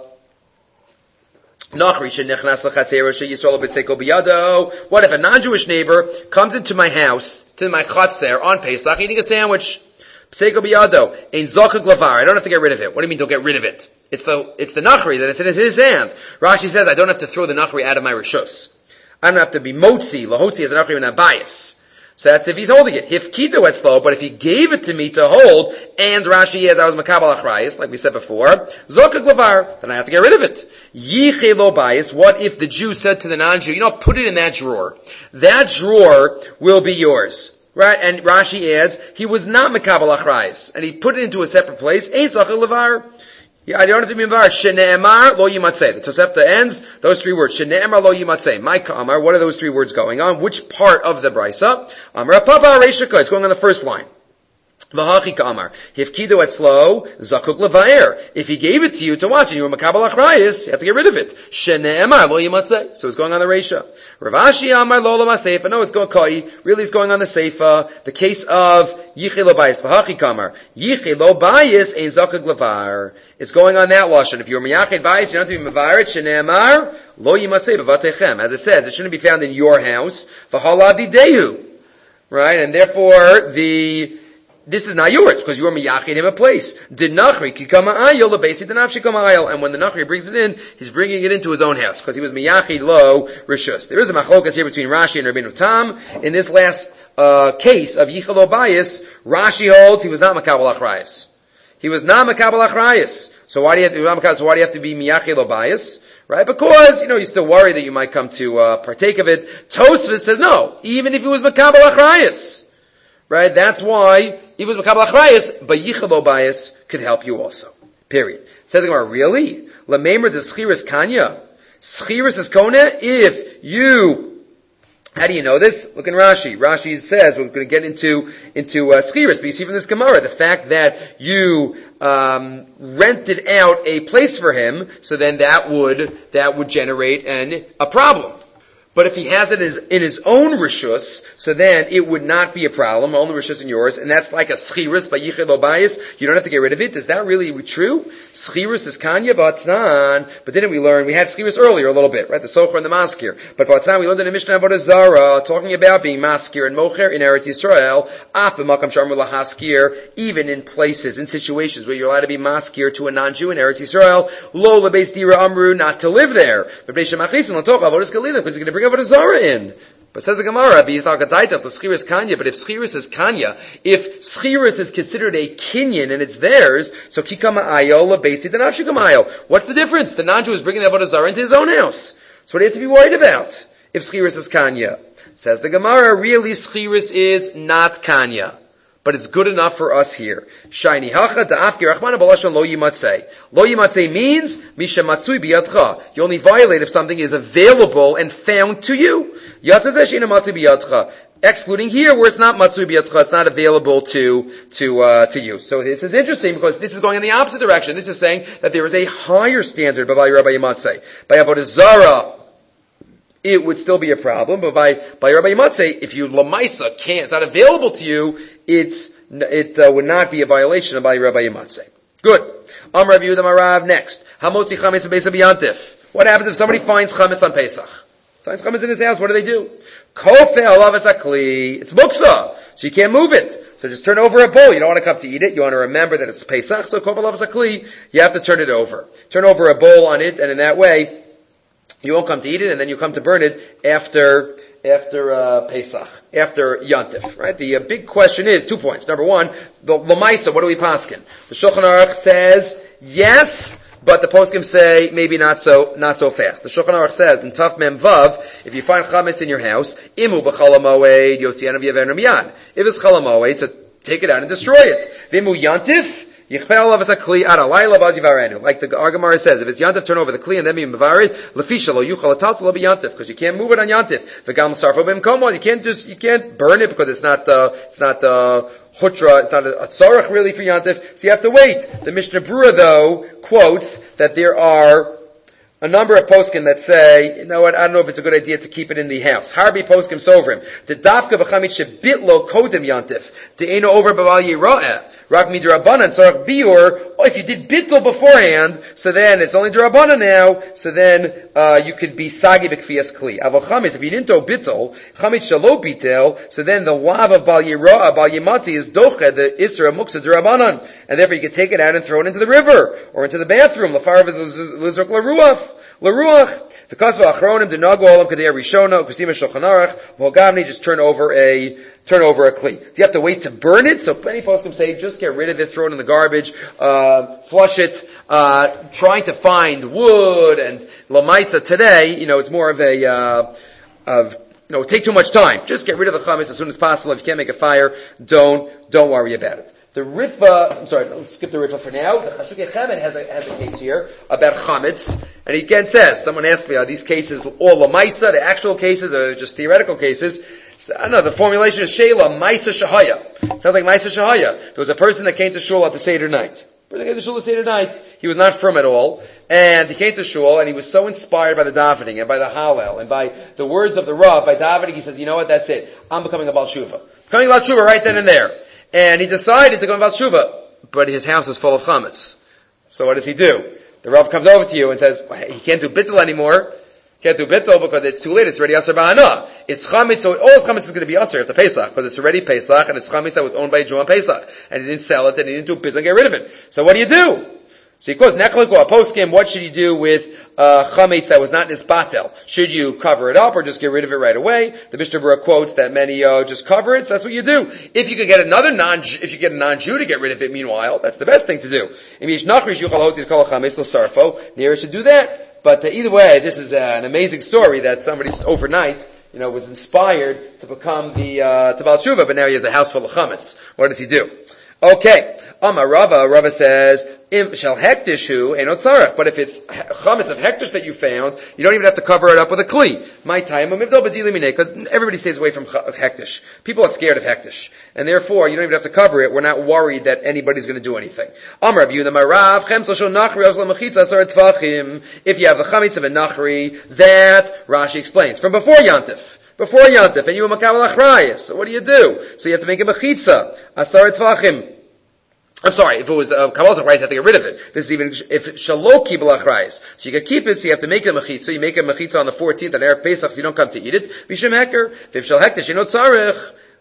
What if a non-Jewish neighbor comes into my house, to my chatzer, on Pesach, eating a sandwich? I don't have to get rid of it. What do you mean don't get rid of it? It's the nachri that it's in his hand. Rashi says I don't have to throw the nachri out of my rishus. I don't have to be motzi, lahotzi as a nachri and a bias. So that's if he's holding it. Hifkidu etzlo, but if he gave it to me to hold, and Rashi is I was makabel achrayis, like we said before, zokak lavar, then I have to get rid of it. Yiche lo bias, what if the Jew said to the non-Jew, put it in that drawer. That drawer will be yours. Right, and Rashi adds, he was not mekabel achrayis, and he put it into a separate place. Ein zokak lavar. Yeah, I don't have to be involved. Shene'emar lo yimatzeh. The Tosefta ends, those three words. Shene'emar lo yimatzeh. My ka'amar, what are those three words going on? Which part of the brisa? Amar papa reishaka. It's going on the first line. V'hachi ka'amar. Hifkidu etzlo, zakuk levaer. If he gave it to you to watch and you were makabel achrayis, you have to get rid of it. Shene'emar lo yimatzeh. So it's going on the reisha. Rav Ashi Amar lo lama seifa. No, it's going koi. Really, it's going on the seifa. The case of yiche lo bayis. V'hachi kamar. Yiche lo bayis ein zakuk levar. It's going on that lashon. If you're miyached bayis, you don't have to be mevaret. Shene'emar lo yimatzeh b'vatechem. As it says, it shouldn't be found in your house. V'haladi dehu. Right, and therefore this is not yours, because you are miyachid him a place. Did nachri kikama ayil lebesi denafshi kama ayil, and when the nachri brings it in, he's bringing it into his own house, because he was miyachid lo rishus. There is a machlokas here between Rashi and Rabbeinu Tam. In this last case of yichalo bayis, Rashi holds he was not makabel achrayis. He was not makabel achrayis. So why do you have to be miyachid lo bayis? Right? Because, you still worry that you might come to partake of it. Tosfos says no, even if he was makabel achrayis. Right? That's why he was makabel achrayis, but yichalo bayis could help you also. Period. Says the Gemara, really? Lamemer de schiris kanya? Schiris is kona? If you, how do you know this? Look in Rashi. Rashi says, we're going to get into schiris, but you see from this Gemara, the fact that you rented out a place for him, so then that would generate a problem. But if he has it in his own rishus, so then it would not be a problem, only rishus in yours, and that's like a schiris by yichid lo bayis. You don't have to get rid of it. Is that really true? Schiris is kanya v'atznan, but didn't we learn? We had schiris earlier a little bit, right? The socher and the maskir. But v'atznan we learned in the Mishnah Avodah Zarah, talking about being maskir and mocher in Eretz Yisrael, af b'makam sharmu lahaskir, even in places, in situations where you're allowed to be maskir to a non-Jew in Eretz Yisrael, lo lebeis dira amru, not to live there. But beis shemachlitzin l'toch avodas galila, because he's going to bring Avodah Zarah in. But says the Gemara, but if schiris is kanya, if schiris is considered a kinyan and it's theirs, so kikama ayola basi denafshikamayo. What's the difference? The non-Jew is bringing the avodah zarah into his own house. So what do you have to be worried about if schiris is kanya? Says the Gemara, really schiris is not kanya. But it's good enough for us here. Shiny hacha da'afki rachmana balashon lo yimatzei. Lo yimatzei means misha matzui biyadcha. You only violate if something is available and found to you. Yatazeh sheina matzui biyadcha. Excluding here where it's not matzui biyadcha, it's not available to you. So this is interesting because this is going in the opposite direction. This is saying that there is a higher standard by Rabbi Yimatzei. By avodah zarah, it would still be a problem, but by Rabbi Yimatzei, if you lamaisa can't, it's not available to you, it would not be a violation by Rabbi Yimatzei. Good. Amar Rabbi Yehuda Marav next. Hamotzi chametz b'beis b'yantif. What happens if somebody finds chametz on Pesach? Finds chametz in his house, what do? Kofe alav esakli. It's muksa, so you can't move it. So just turn over a bowl. You don't want to come to eat it. You want to remember that it's Pesach, so kofe alav esakli. You have to turn it over. Turn over a bowl on it, and in that way, you won't come to eat it, and then you come to burn it after Pesach, after Yantif, right? The big question is 2 points. Number one, the Lamaisa, what do we paskin? The Shulchan Aruch says yes, but the poskim say maybe not so fast. The Shulchan Aruch says in Taf Mem Vav, if you find chametz in your house, imu b'chol hamoed yosianu v'yaver miyad. If it's chol hamoed, so take it out and destroy it. V'imu Yantif. Like the Gemara says, if it's yantif, turn over the kli and then be mevarid. Lefisha lo yuchal atatz lo be yantif, because you can't move it on yantif. V'gam sarfo b'mkomo, you can't burn it because it's not hutra, it's not a tzarech really for yantif. So you have to wait. The Mishnah Berurah though quotes that there are a number of poskim that say, you know what, I don't know if it's a good idea to keep it in the house. Harbi poskim sovrim. The dafka b'chamit shebitlo kodem yantif. De'eno over b'val yira'eh. Rak midrabanan tzarech biur. Oh, if you did bittul beforehand, so then it's only drabana now, so then you could be sagi b'kfiyas kli. Aval chametz, if you didn't do bittul, chametz shalo bitel, so then the lav of bal yira'eh, bal yimati is doche, the isra muksa drabanan. And therefore you could take it out and throw it into the river, or into the bathroom. Lafar v'lizrok laruach. L'ruach. Because of achronim denagu olam kadei rishona kusima shulchan aruch v'hogamni, just turn over a kli. Do you have to wait to burn it? So many poskim say just get rid of it, throw it in the garbage, flush it. Trying to find wood and lamaisa today, it's more of take too much time. Just get rid of the chametz as soon as possible. If you can't make a fire, don't worry about it. The Ritva, let's skip the Ritva for now. The Chashukei Chemed has a case here about chametz, and he again says, someone asked me, are these cases all lamaisa, the actual cases, or just theoretical cases? So, I don't know, the formulation is Sheila, Maisa Shahaya. Sounds like Maisa Shahaya. There was a person that came to shul at the Seder night. He was not from at all, and he came to shul, and he was so inspired by the davening, and by the Hallel, and by the words of the Rav, by davening, he says, you know what, that's it. I'm becoming a Baal Tshuva. Becoming a Baal Tshuva right then and there. And he decided to go to Baal Tshuva, but his house is full of chametz. So what does he do? The Rav comes over to you and says, he can't do bittul anymore. Can't do bittul because it's too late. It's already Asar Ba'ana. It's chametz, so all his chametz is going to be Asar at the Pesach, because it's already Pesach, and it's chametz that was owned by a Jew on Pesach. And he didn't sell it, and he didn't do bittul and get rid of it. So what do you do? So he quotes, Nechliku Aposkim, what should you do with chametz that was not nisbatel? Should you cover it up or just get rid of it right away? The Mishnah Berurah quotes that many just cover it, so that's what you do. If you could get a non-Jew to get rid of it, meanwhile, that's the best thing to do. Near should do that. But either way, this is an amazing story that somebody just overnight, was inspired to become the Baal Tshuva, but now he has a house full of chametz. What does he do? Okay. Amar Rava says, shall hektishu ain't tzarech. But if it's chametz of hektish that you found, you don't even have to cover it up with a kli. My time, because everybody stays away from hektish. People are scared of hektish, and therefore you don't even have to cover it. We're not worried that anybody's going to do anything. Amar Rabbi Yehuda Marav, if you have the chametz of a nachri, that Rashi explains from before yantif, and you a makabel achrayis. So what do? So you have to make a mechitza asar tvachim. I'm sorry, if it was Kabbalah Achrayis, you have to get rid of it. This is even if Shalok Kibul Achrayis. So you can keep it, so you have to make a mechitza. You make a mechitza on the 14th, on Erev Pesach, so you don't come to eat it. Bishim Heker. If Shal Hektish, you know Tzarech.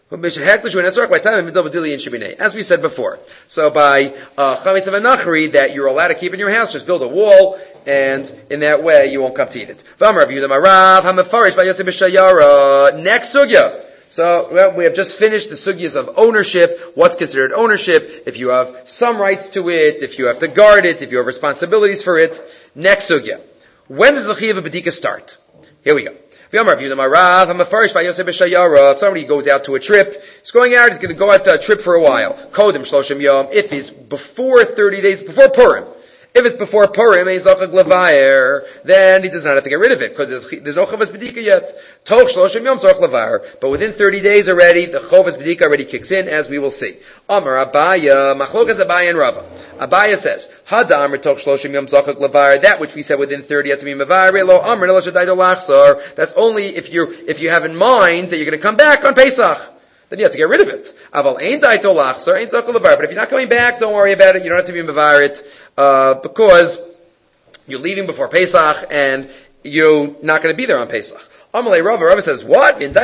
As we said before. So by chametz of a nachri that you're allowed to keep in your house, just build a wall, and in that way you won't come to eat it. Next sugya. So we have just finished the sugyas of ownership. What's considered ownership? If you have some rights to it, if you have to guard it, if you have responsibilities for it. Next sugya. When does the chiyuv of bedika start? Here we go. If somebody goes out to a trip, he's going out, he's going to go out to a trip for a while. Kodim shloshim yom. If he's before 30 days, before Purim. If it's before Purim, then he does not have to get rid of it, because there's no chovas bedika yet. Toch shloshim yom zorch levayer. But within 30 days already, the chovas bedika already kicks in, as we will see. Amar Abaya, machlokas Abaya and Rava. Abaya says, Hadamar toch shloshim yom zorch levayer. That which we said within 30 have to be mevayer. Lo amar nelo shadaydo lachzor. That's only if you have in mind that you're going to come back on Pesach. Then you have to get rid of it. Aval ein daito lachzor, ein zorch levayer. But if you're not coming back, don't worry about it. You don't have to be mevayer it. Because you're leaving before Pesach and you're not going to be there on Pesach. Amalei Rava says, what? If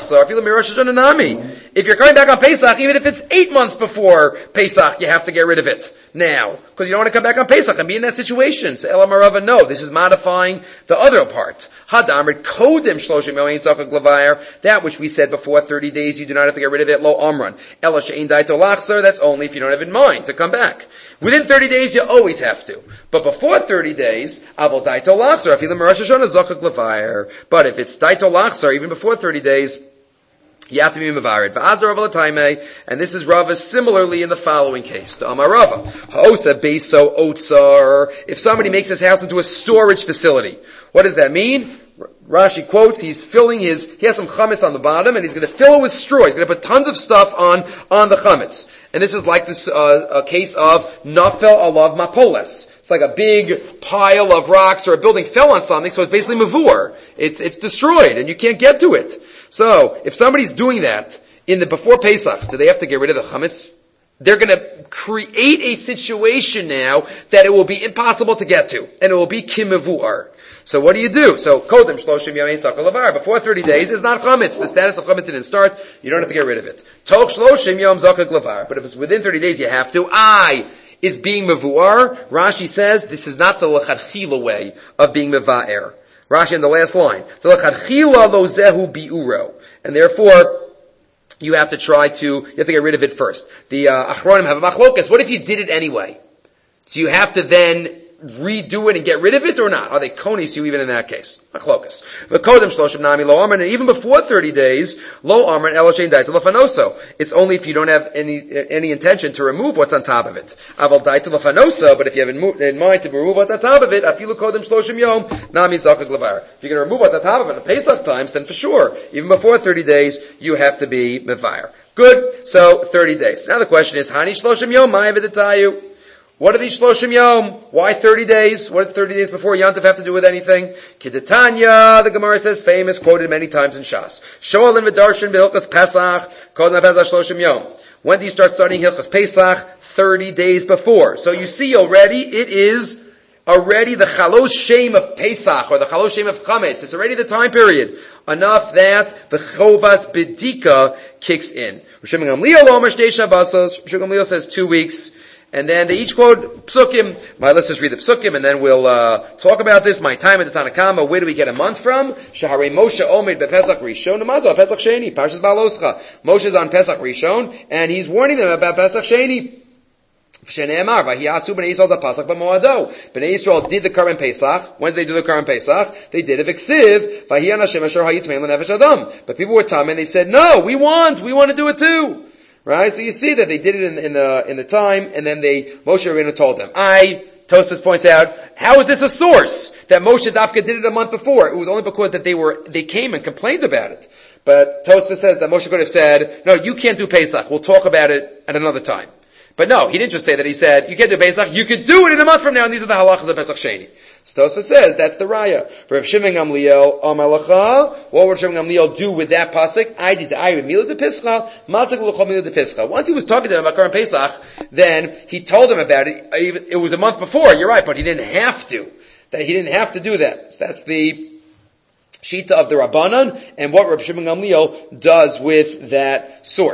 you're coming back on Pesach, even if it's 8 months before Pesach, you have to get rid of it now. Because you don't want to come back on Pesach and be in that situation. So Elam Rava, no, this is modifying the other part. Hadamrit Kodim Shloshim Yoin Tzachak Levayer, that which we said before 30 days, you do not have to get rid of it. Lo Amran. Ela Shein Daito Lachzer, that's only if you don't have in mind to come back. Within 30 days, you always have to. But before 30 days, Aval Daito Lachzer, Afilim Rosh Hashanah Tzachak Levayer. But if it's Daito Lachzer, even before 30 days, you have to be mevared. And this is Rava similarly in the following case. To Amar Rava. Ha'osa beso otsar. If somebody makes his house into a storage facility, what does that mean? Rashi quotes, he has some chametz on the bottom, and he's going to fill it with straw. He's going to put tons of stuff on the chametz. And this is like this, a case of nafel alav mapoles. It's like a big pile of rocks or a building fell on something, so it's basically mavur. It's destroyed, and you can't get to it. So, if somebody's doing that before Pesach, do they have to get rid of the chametz? They're going to create a situation now that it will be impossible to get to, and it will be kimevuar. So what do you do? So, kodem shloshim yamein sakal lavar. Before 30 days is not chametz. The status of chametz didn't start. You don't have to get rid of it. Toch shloshim yom zakak lavar. But if it's within 30 days, you have to. Is being mevuar. Rashi says this is not the lechatchila way of being mevaer. Rashi in the last line. And therefore, you have to get rid of it first. The Achronim have a machlokas. What if you did it anyway? Do you have to then redo it and get rid of it or not? Are they konis you even in that case? Machlokas. V'kodem shloshim nami lo amran, and even before 30 days, lo amran elo shein daito lefanoso. It's only if you don't have any intention to remove what's on top of it. Aval daito lefanoso, but if you have in mind to remove what's on top of it, afilu kodem shloshim yom nami zakak levar. If you're going to remove what's on top of it in Pesach times, then for sure, even before 30 days, you have to be mevayer. Good. So 30 days. Now the question is, hani shloshim yom ma'ay v'detayu. What are these shloshim yom? Why 30 days? What does 30 days before Yantav have to do with anything? Kidatanya, the Gemara says, famous, quoted many times in Shas. Shoalin v'darshan b'hilchas Pesach, kodem pesach shloshim yom. When do you start studying Hilchas Pesach? 30 days before. So you see already, it is already the Chalosh Shem of Pesach, or the Chalosh Shem of Chametz. It's already the time period. Enough that the Chovas Bedika kicks in. Rosh Gamliel says 2 weeks. And then they each quote psukim. Let's just read the psukim, and then we'll talk about this. My time at the Tanakama. Where do we get a month from? Shaharei Moshe Omed bePesach Rishon, Namazo Pesach Sheni. Parshas Baloscha. Moshe's on Pesach Rishon, and he's warning them about Pesach Sheni. Shene'emar Vahiyasu Bnei Yisrael Zapasach b'Moado. Bnei Yisrael did the Karban Pesach. When did they do the Karban Pesach? They did a V'ksiv Vahiyan Hashem Asher Hayitzmeim L'Nefesh Adam. But people were tamei, and they said, "No, we want to do it too." Right? So you see that they did it in the time, and then Moshe Rabbeinu told them. Tosfos points out, how is this a source that Moshe Dafka did it a month before? It was only because that they came and complained about it. But Tosfos says that Moshe could have said, no, you can't do Pesach. We'll talk about it at another time. But no, he didn't just say that. He said, you can't do Pesach. You could do it in a month from now, and these are the halachas of Pesach Sheni. So Tosfos says that's the raya. For Rav Shimon Gamliel, Amalacha, what would Rav Shimon Gamliel do with that pasuk? I did the Ayri Mila de Pischa, Matzak L'chol Mila de Pischa. Once he was talking to them about Karban Pesach, then he told them about it. It was a month before. You're right, but he didn't have to. He didn't have to do that. So that's the Shita of the Rabbanan and what Rav Shimon Gamliel does with that source.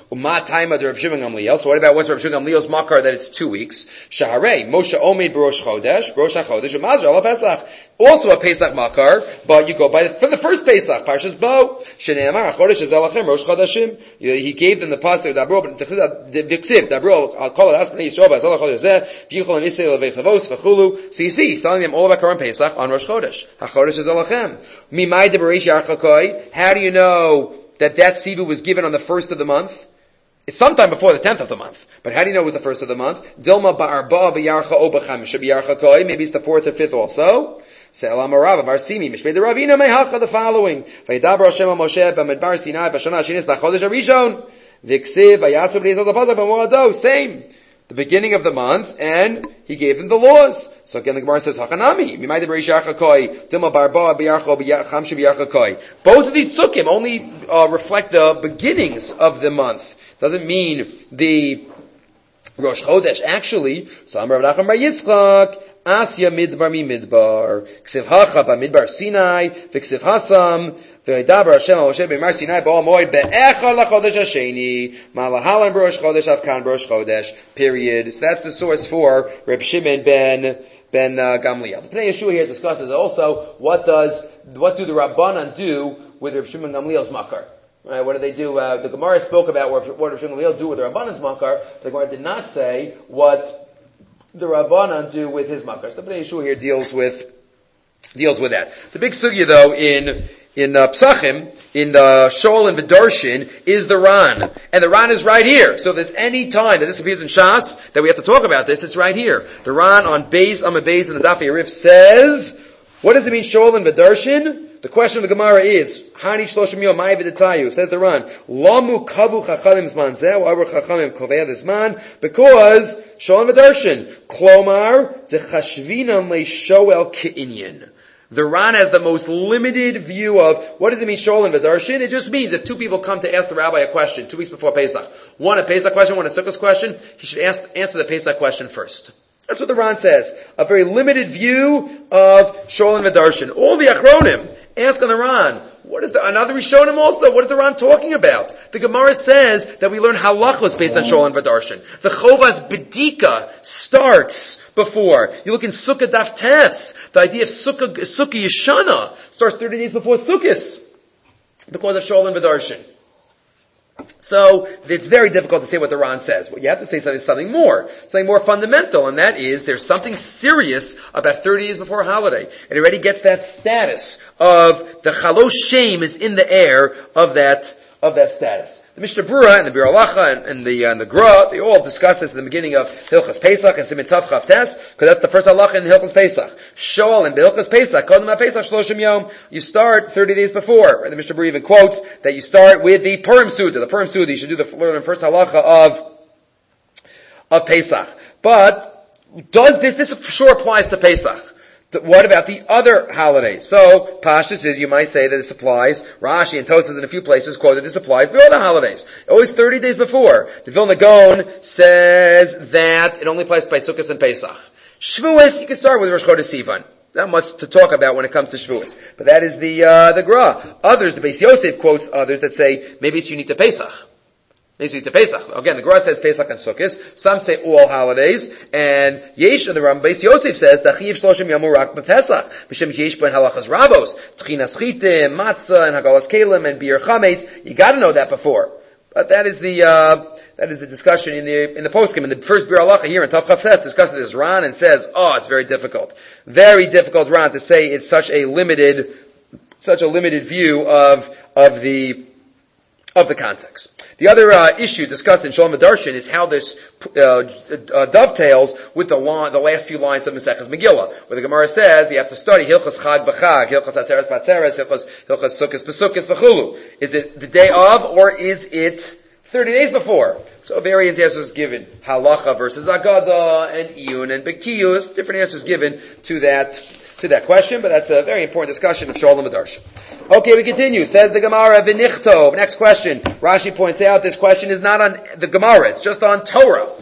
Uma time of Reb Shimon Gamliel. So what about what's Reb Shimon Gamliel's makar that it's 2 weeks? Shaharei Moshe Omed B'Rosh Chodesh, Rosh HaChodesh, Umazra Ala Pesach. Also a Pesach makar, but you go from the first Pesach, Parshas Bo. Shene'amar HaChodesh Ezalachem Rosh Chodeshim. He gave them the pasuk Dabro, V'ksiv Dabro. I'll call it Asbnei Yisrael B'Azal HaChodesh Zeh V'yichol Yisrael V'Esavos V'chulu. So you see, he's telling them all about Karan Pesach on Rosh Chodesh. HaChodesh Ezalachem. Mimai Debereish Yarchakoi. How do you know that Sivu was given on the first of the month? It's sometime before the 10th of the month. But how do you know it was the first of the month? Dilma ba'arba b'yarcha o b'chamisha b'yarcha koi. Maybe it's the 4th or 5th also. Se'elam arav of Arsimi. Mishpei the Ravina me'hacha the following. V'yidaber Hashem Moshe b'medbar Sinai b'shana shinis b'chodesh harishon. V'ksiv v'yatsu b'nizos apazak b'moado. Same. The beginning of the month, and he gave them the laws. So again, the Gemara says, Hachanami, Mimai Debereish Yarcha Koi, Dilma Barba b'yarcha b'chamsha b'yarcha koi. Both of these sukkim only reflect the beginnings of the month. Doesn't mean the Rosh Chodesh. Actually, so Amar Rav Nachman bar Yitzchak, Asya midbar mi midbar, Ksiv hacha ba midbar Sinai, v'ksiv hasam, v'yidaber Hashem Moshe b'mar Sinai b'ol moed be'echad lachodesh hasheni, ma'lahalan b'rosh chodesh avkan b'rosh chodesh, period. So that's the source for Reb Shimon ben Gamliel. The Pnei Yeshua here discusses also what do the Rabbanan do with Reb Shimon Gamliel's makar. Right, what do they do? The Gemara spoke about what Reb Shimon Gamliel do with the Rabbanan's makar. The Gemara did not say what the Rabbanan do with his makar. So the Pnei Yeshua here deals with that. The big sugya though in Psachim, in the Shol and V'darshin, is the Ran. And the Ran is right here. So if there's any time that this appears in Shas, that we have to talk about this, it's right here. The Ran on Beis Amud Beis in the Daf Yerif says, what does it mean Shol and V'darshin? The question of the Gemara is, Hani Shloshim Yom Ma'ay V'detayu. Says the Ran, Lamu Kavu Chachamim Zman Zeh, Wa'avar Chachamim Kovei Zman, because Shol and V'darshin. Klomar, Dechashvinan Le'shoel Ke'inyan. The Ran has the most limited view of what does it mean Shol and V'darshin? It just means if two people come to ask the rabbi a question 2 weeks before Pesach, one a Pesach question, one a Sukkot question, he should answer the Pesach question first. That's what the Ran says. A very limited view of Shol and V'darshin. All the Achronim ask on the Ran, what is another Rishonim also? What is the Ran talking about? The Gemara says that we learn halachos based on Shol and V'darshin. The Chovas B'dika starts before. You look in Sukkah Daf Tes, the idea of Sukkah Yeshana starts 30 days before Sukkot because of Shol and V'darshin. So it's very difficult to say what the Ran says. What you have to say is something more fundamental, and that is there's something serious about 30 days before a holiday. It already gets that status of the Chalosh Shem is in the air of that status. The Mishnah Berurah and the Bir Halacha and the Gra, they all discuss this at the beginning of Hilchas Pesach and Siman Tav Chav Tes, because that's the first halacha in Hilchas Pesach. Shol and Hilchas Pesach, Kodem HaPesach Shloshim Yom, you start 30 days before. The Mishnah Berurah even quotes that you start with the Purim Suda. The Purim Suda, you should do the first halacha of Pesach. But this for sure applies to Pesach. What about the other holidays? So, Pashtus is, you might say that this applies. Rashi and Tosas in a few places quote that this applies to all the holidays. Always 30 days before. The Vilna Gaon says that it only applies to Sukkot and Pesach. Shavuos, you can start with Rosh Chodesh Sivan. Not much to talk about when it comes to Shavuos. But that is the Gra. Others, the Beis Yosef quotes others that say, maybe it's unique to Pesach. Again, the Gemara says Pesach and Sukkot. Some say all holidays. And Yesh, the Rambam Beis Yosef says, Dachiv Shloshim Yamu Rak B'Pesach. B'Shem Yesh Ben Halachas Rabos. Tchinas Chitim, Matzah, and Hagalas Kalim, and Bir Chametz. You gotta know that before. But that is the discussion in the poskim. In the first Bir Halacha here in Tav Chav Tes discusses this Ran and says, it's very difficult. Very difficult, Ran, to say it's such a limited view of the context. The other issue discussed in Shol and V'darshin is how this dovetails with the last few lines of Maseches Megillah, where the Gemara says you have to study Hilchas Chag B'Chag, Hilchas Atzeres B'Atzeres, Hilchas Sukkos B'Sukkos V'chulu. Is it the day of, or is it 30 days before? So various answers given. Halacha versus Agada, and Iyun and Bekiyus, different answers given to that question, but that's a very important discussion of Shol and V'darshin. Okay, we continue. Says the Gemara, V'nichtov. Next question. Rashi points out this question is not on the Gemara, it's just on Torah.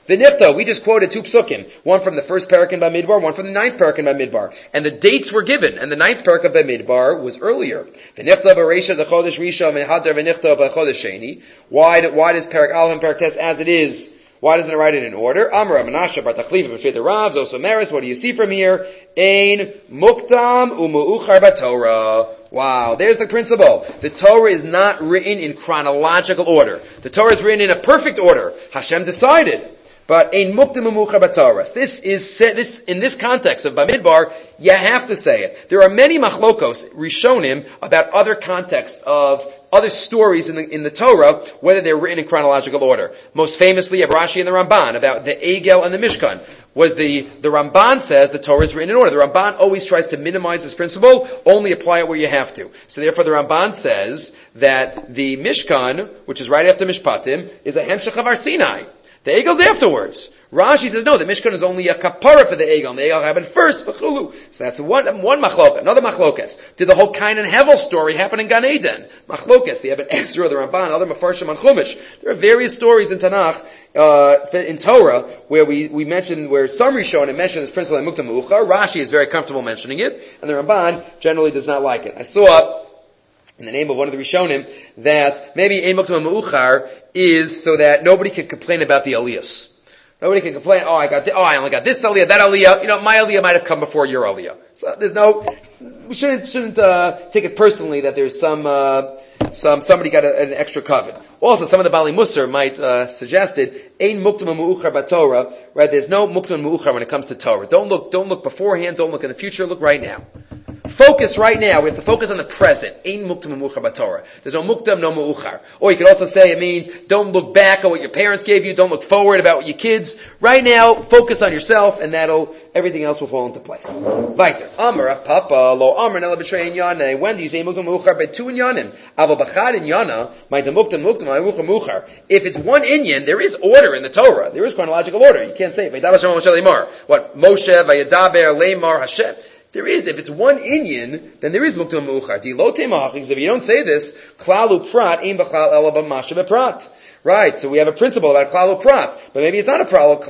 V'nichta, we just quoted 2 psukim, one from the first parak in Bamidbar, one from the 9th parak in Bamidbar, and the dates were given, and the 9th parak of Bamidbar was earlier. V'nichta b'reisha the chodesh rishon v'nehadar v'nichta b'chodesh sheni. Why does parak aleph and parak tes as it is? Why doesn't it write it in order? Amar Menashe bar Tachlifa b'Shvei the Ravs also Maris. What do you see from here? Ein muktam u'mu'uchar b'Torah. Wow, there's the principle. The Torah is not written in chronological order. The Torah is written in a perfect order. Hashem decided. But ein muktam u'mu'uchar b'Torah. This in this context of Bamidbar, you have to say it. There are many machlokos rishonim about other contexts of other stories in the Torah, whether they're written in chronological order. Most famously, you have Rashi and the Ramban about the Egel and the Mishkan. The Ramban says the Torah is written in order. The Ramban always tries to minimize this principle, only apply it where you have to. So therefore the Ramban says that the Mishkan, which is right after Mishpatim, is a Hemshech of Har Sinai. The Egel's afterwards. Rashi says no, the Mishkan is only a kapara for the Egel, and the Egel happened first, v'chulu. So that's one machlok. Another machlokes. Did the whole Cain and Hevel story happen in Gan Eden? Machlokes. They have an Ezra, the Ramban, other Mefarshim on Chumash. There are various stories in Tanakh, in Torah, where we mentioned, where some Rishonim mention this principle in Muktam Mu'uchar. Rashi is very comfortable mentioning it, and the Ramban generally does not like it. I saw in the name of one of the Rishonim that maybe Ein Muktam Mu'uchar is so that nobody can complain about the Aliyahs. Nobody can complain, I only got this aliyah, that aliyah. My aliyah might have come before your aliyah. So we shouldn't take it personally that there's somebody got an extra covet. Also, some of the Bali Musar might suggested, Ein muktam mu'uchar b'Torah, right? There's no muktam mu'uchar when it comes to Torah. Don't look beforehand, don't look in the future, look right now. Focus right now. We have to focus on the present. Ein muktam mu'uchar b'Torah. There's no muktam, no mu'uchar. Or you could also say it means don't look back at what your parents gave you. Don't look forward about what your kids. Right now, focus on yourself, and everything else will fall into place. Weiter. Amar of Papa lo Amar nela b'trei inyane. When do you say muktam mu'uchar by 2 inyanim? Avo b'chad inyana ma'ita muktam ma'uchar mu'uchar. If it's one inyan, there is order in the Torah. There is chronological order. You can't say it. What Moshe vayadaber leimar Hashem. There is, if it's one inyan, then there is muktam mu'uchar. If you don't say this, klalu prat, ein b'chlal ela b'masha b'prat. Right, so we have a principle about klalu prat, but maybe it's not a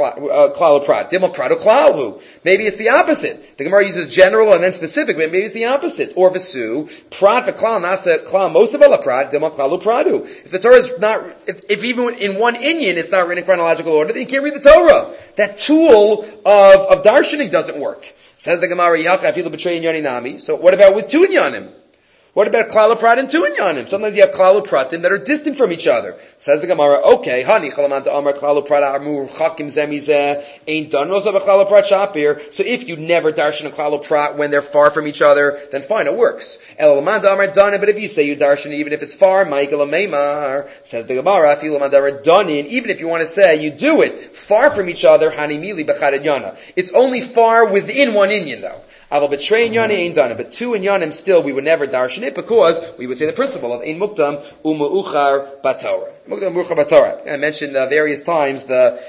klalu prat. Dimel pratu klalu. Maybe it's the opposite. The Gemara uses general and then specific, but maybe it's the opposite. Or v'su, prat v'klal nasa klal mosav ala prat, dimel klalu pratu. If the Torah is not, if even in one inyan it's not written in chronological order, then you can't read the Torah. That tool of darshaning doesn't work. Says the Gemara, Yacha afilu b'trei inyani nami. So what about with 2 inyanim? What about klal prat and 2 inyanim? Sometimes you have klal pratim that are distant from each other. Says the Gemara, okay, hani chalamanta amar klal prat amur chakim zemizeh ain't done rosa b'klal prat shapir. So if you never darshan a klal prat when they're far from each other, then fine, it works. Elamanda amar done, but if you say you darshan even if it's far, Michael Meimar. Says the Gemara, afilu amanda amar done, even if you want to say you do it far from each other, hani mili b'chad inyana. It's only far within one inyan though. Aval b'trei inyani ain't done it, but 2 inyanim still we would never darshan it because we would say the principle of ein muktam u'mu'uchar b'Torah. Muktam u'mu'uchar b'Torah. I mentioned various times the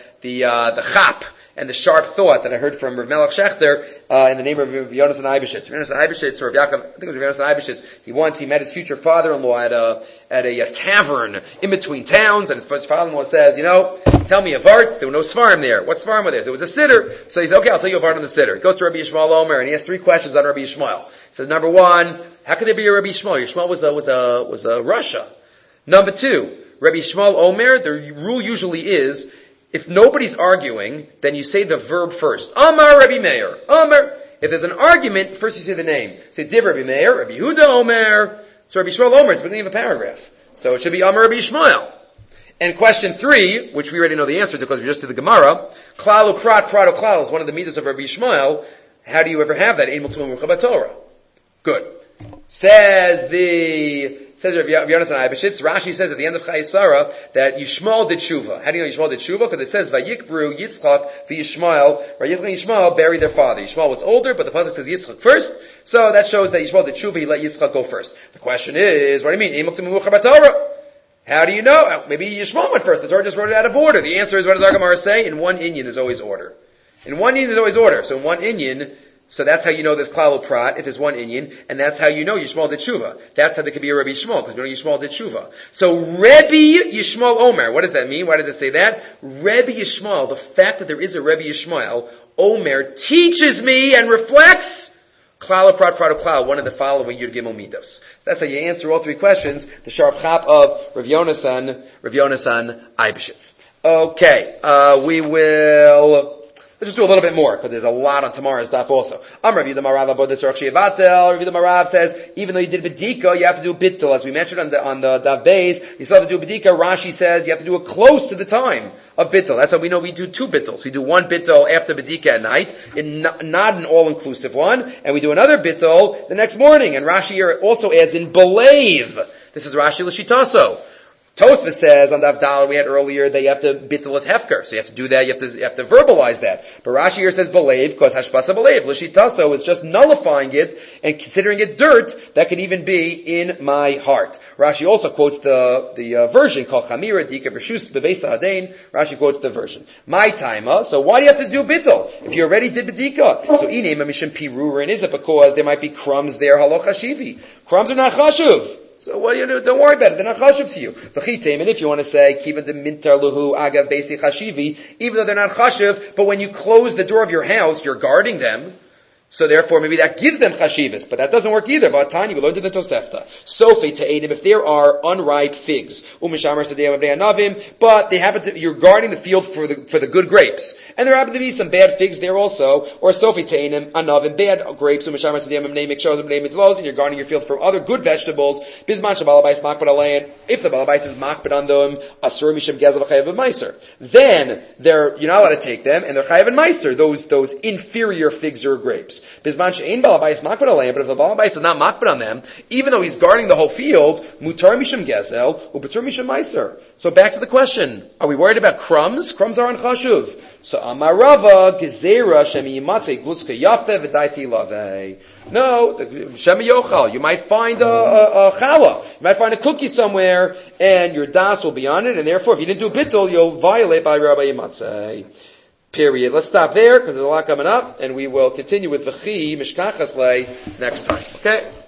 chap and the sharp thought that I heard from Rav Melech Shechter in the name of Rav Yonasan Eibeshitz. Rav Yonasan Eibeshitz, or Rav Yaakov, I think it was Rav Yonasan Eibeshitz. He met his future father-in-law at a tavern in between towns, and his father-in-law says, tell me a vart. There were no svarim there. What svarim were there? There was a siddur. So he said, okay, I'll tell you a vart on the siddur. He goes to Rabbi Yishmael Omer, and he has 3 questions on Rabbi Yishmael. He says, number 1, how could there be a Rabbi Yishmael? Yishmael was a Russia. Number 2, Rabbi Yishmael Omer, the rule usually is, if nobody's arguing, then you say the verb first. Amar Rabbi Meir. Amar. If there's an argument, first you say the name. Say Div Rabbi Meir, Rabbi Yehuda Omer. So Rabbi Yishmael Omer is the beginning of a paragraph. So it should be Amar Rabbi Yishmael. And question 3, which we already know the answer to because we just did the Gemara, Klalu Prat, Prato Klal is one of the midas of Rabbi Yishmael. How do you ever have that? Ein muktam mu'uchar b'Torah. Good. Says Rav Yonasan Eibeshitz, Rashi says at the end of Chayei Sarah that Yishmael did tshuva. How do you know Yishmael did tshuva? Because it says Vayikbru Yitzchak v'Yishmael, where Yitzchak and Yishmael buried their father. Yishmael was older, but the pasuk says Yitzchak first, so that shows that Yishmael did tshuva. He let Yitzchak go first. The question is, what do you mean? Ein muktam mu'uchar b'Torah. How do you know? Maybe Yishmael went first. The Torah just wrote it out of order. The answer is, what does our Gemara say? In one inyan there's always order. In one inyan there's always order. So in one inyan, So that's how you know there's klal prat if there's one inyan, and that's how you know Yishmael did tshuva. That's how there could be a Rabbi Yishmael, because we know Yishmael did tshuva. So Rebbe Yishmael Omer, what does that mean? Why did it say that? Rebbe Yishmael, the fact that there is a Rebbe Yishmael Omer teaches me and reflects klal prat prat klal, one of the following Yud Gimel Midos. That's how you answer all three questions. The Sharp Chap of Rav Yonasan Eibeshitz. Okay, we will. Let's just do a little bit more, but there's a lot on tomorrow's daf also. Rav Yehuda Marav Abodas Rav Yehuda Marav says, even though you did bedika, you have to do bittul. As we mentioned on the daf beis, you still have to do bedika. Rashi says you have to do it close to the time of bittul. That's how we know we do two bittles. We do one bittul after bedika at night, not an all-inclusive one, and we do another bittul the next morning. And Rashi here also adds in believe. This is Rashi L'shitaso. Tosfos says on the Avdal we had earlier that you have to bittul as hefker, so you have to do that. You have to verbalize that. But Rashi here says believe because hashpasa believe l'shitaso is just nullifying it and considering it dirt that could even be in my heart. Rashi also quotes the version called chamira dika v'shus bebeisa hadain. Rashi quotes the version. My timer. So why do you have to do bittul if you already did bedika? So inema mishum pirurin, is it because there might be crumbs there? Halo chashivi. Crumbs are not chashuv. So what do you do? Don't worry about it. They're not chashuv to you. And if you want to say, kiva de mintar luhu agav besi chashivi, even though they're not chashuv, but when you close the door of your house, you're guarding them. So therefore, maybe that gives them chashivas, but that doesn't work either. But Tanya, we learned in the Tosefta. Sofe te'edim, if there are unripe figs, u'mishamar sadeyam avnei anavim, but they happen to, you're guarding the field for the good grapes, and there happen to be some bad figs there also, or sofe te'edim anavim, bad grapes, u'mishamar sadeyam avnei mikshos avnei mitzlos, and you're guarding your field from other good vegetables. Bizman shabalabais makbet alein, if the balabais is makbet on them, asur misham gezel v'chayav v'meiser, then you're not allowed to take them, and they're chayav and meiser, those inferior figs or grapes. Bizman she'ein balabais makbet alein, but if the balabais is not makbet on them, even though he's guarding the whole field, mutar misham gezel, u'betur misham meiser. So back to the question, are we worried about crumbs? Crumbs are on chashuv. So amarava gezerah shemi yimatzei gluska yafe v'daiti lave. No, shemi yochal. You might find a challah. You might find a cookie somewhere, and your das will be on it, and therefore, if you didn't do bittul, you'll violate by Rabbi Yimatzei. Period. Let's stop there, because there's a lot coming up, and we will continue with V'chi Mishkachas Lei next time. Okay?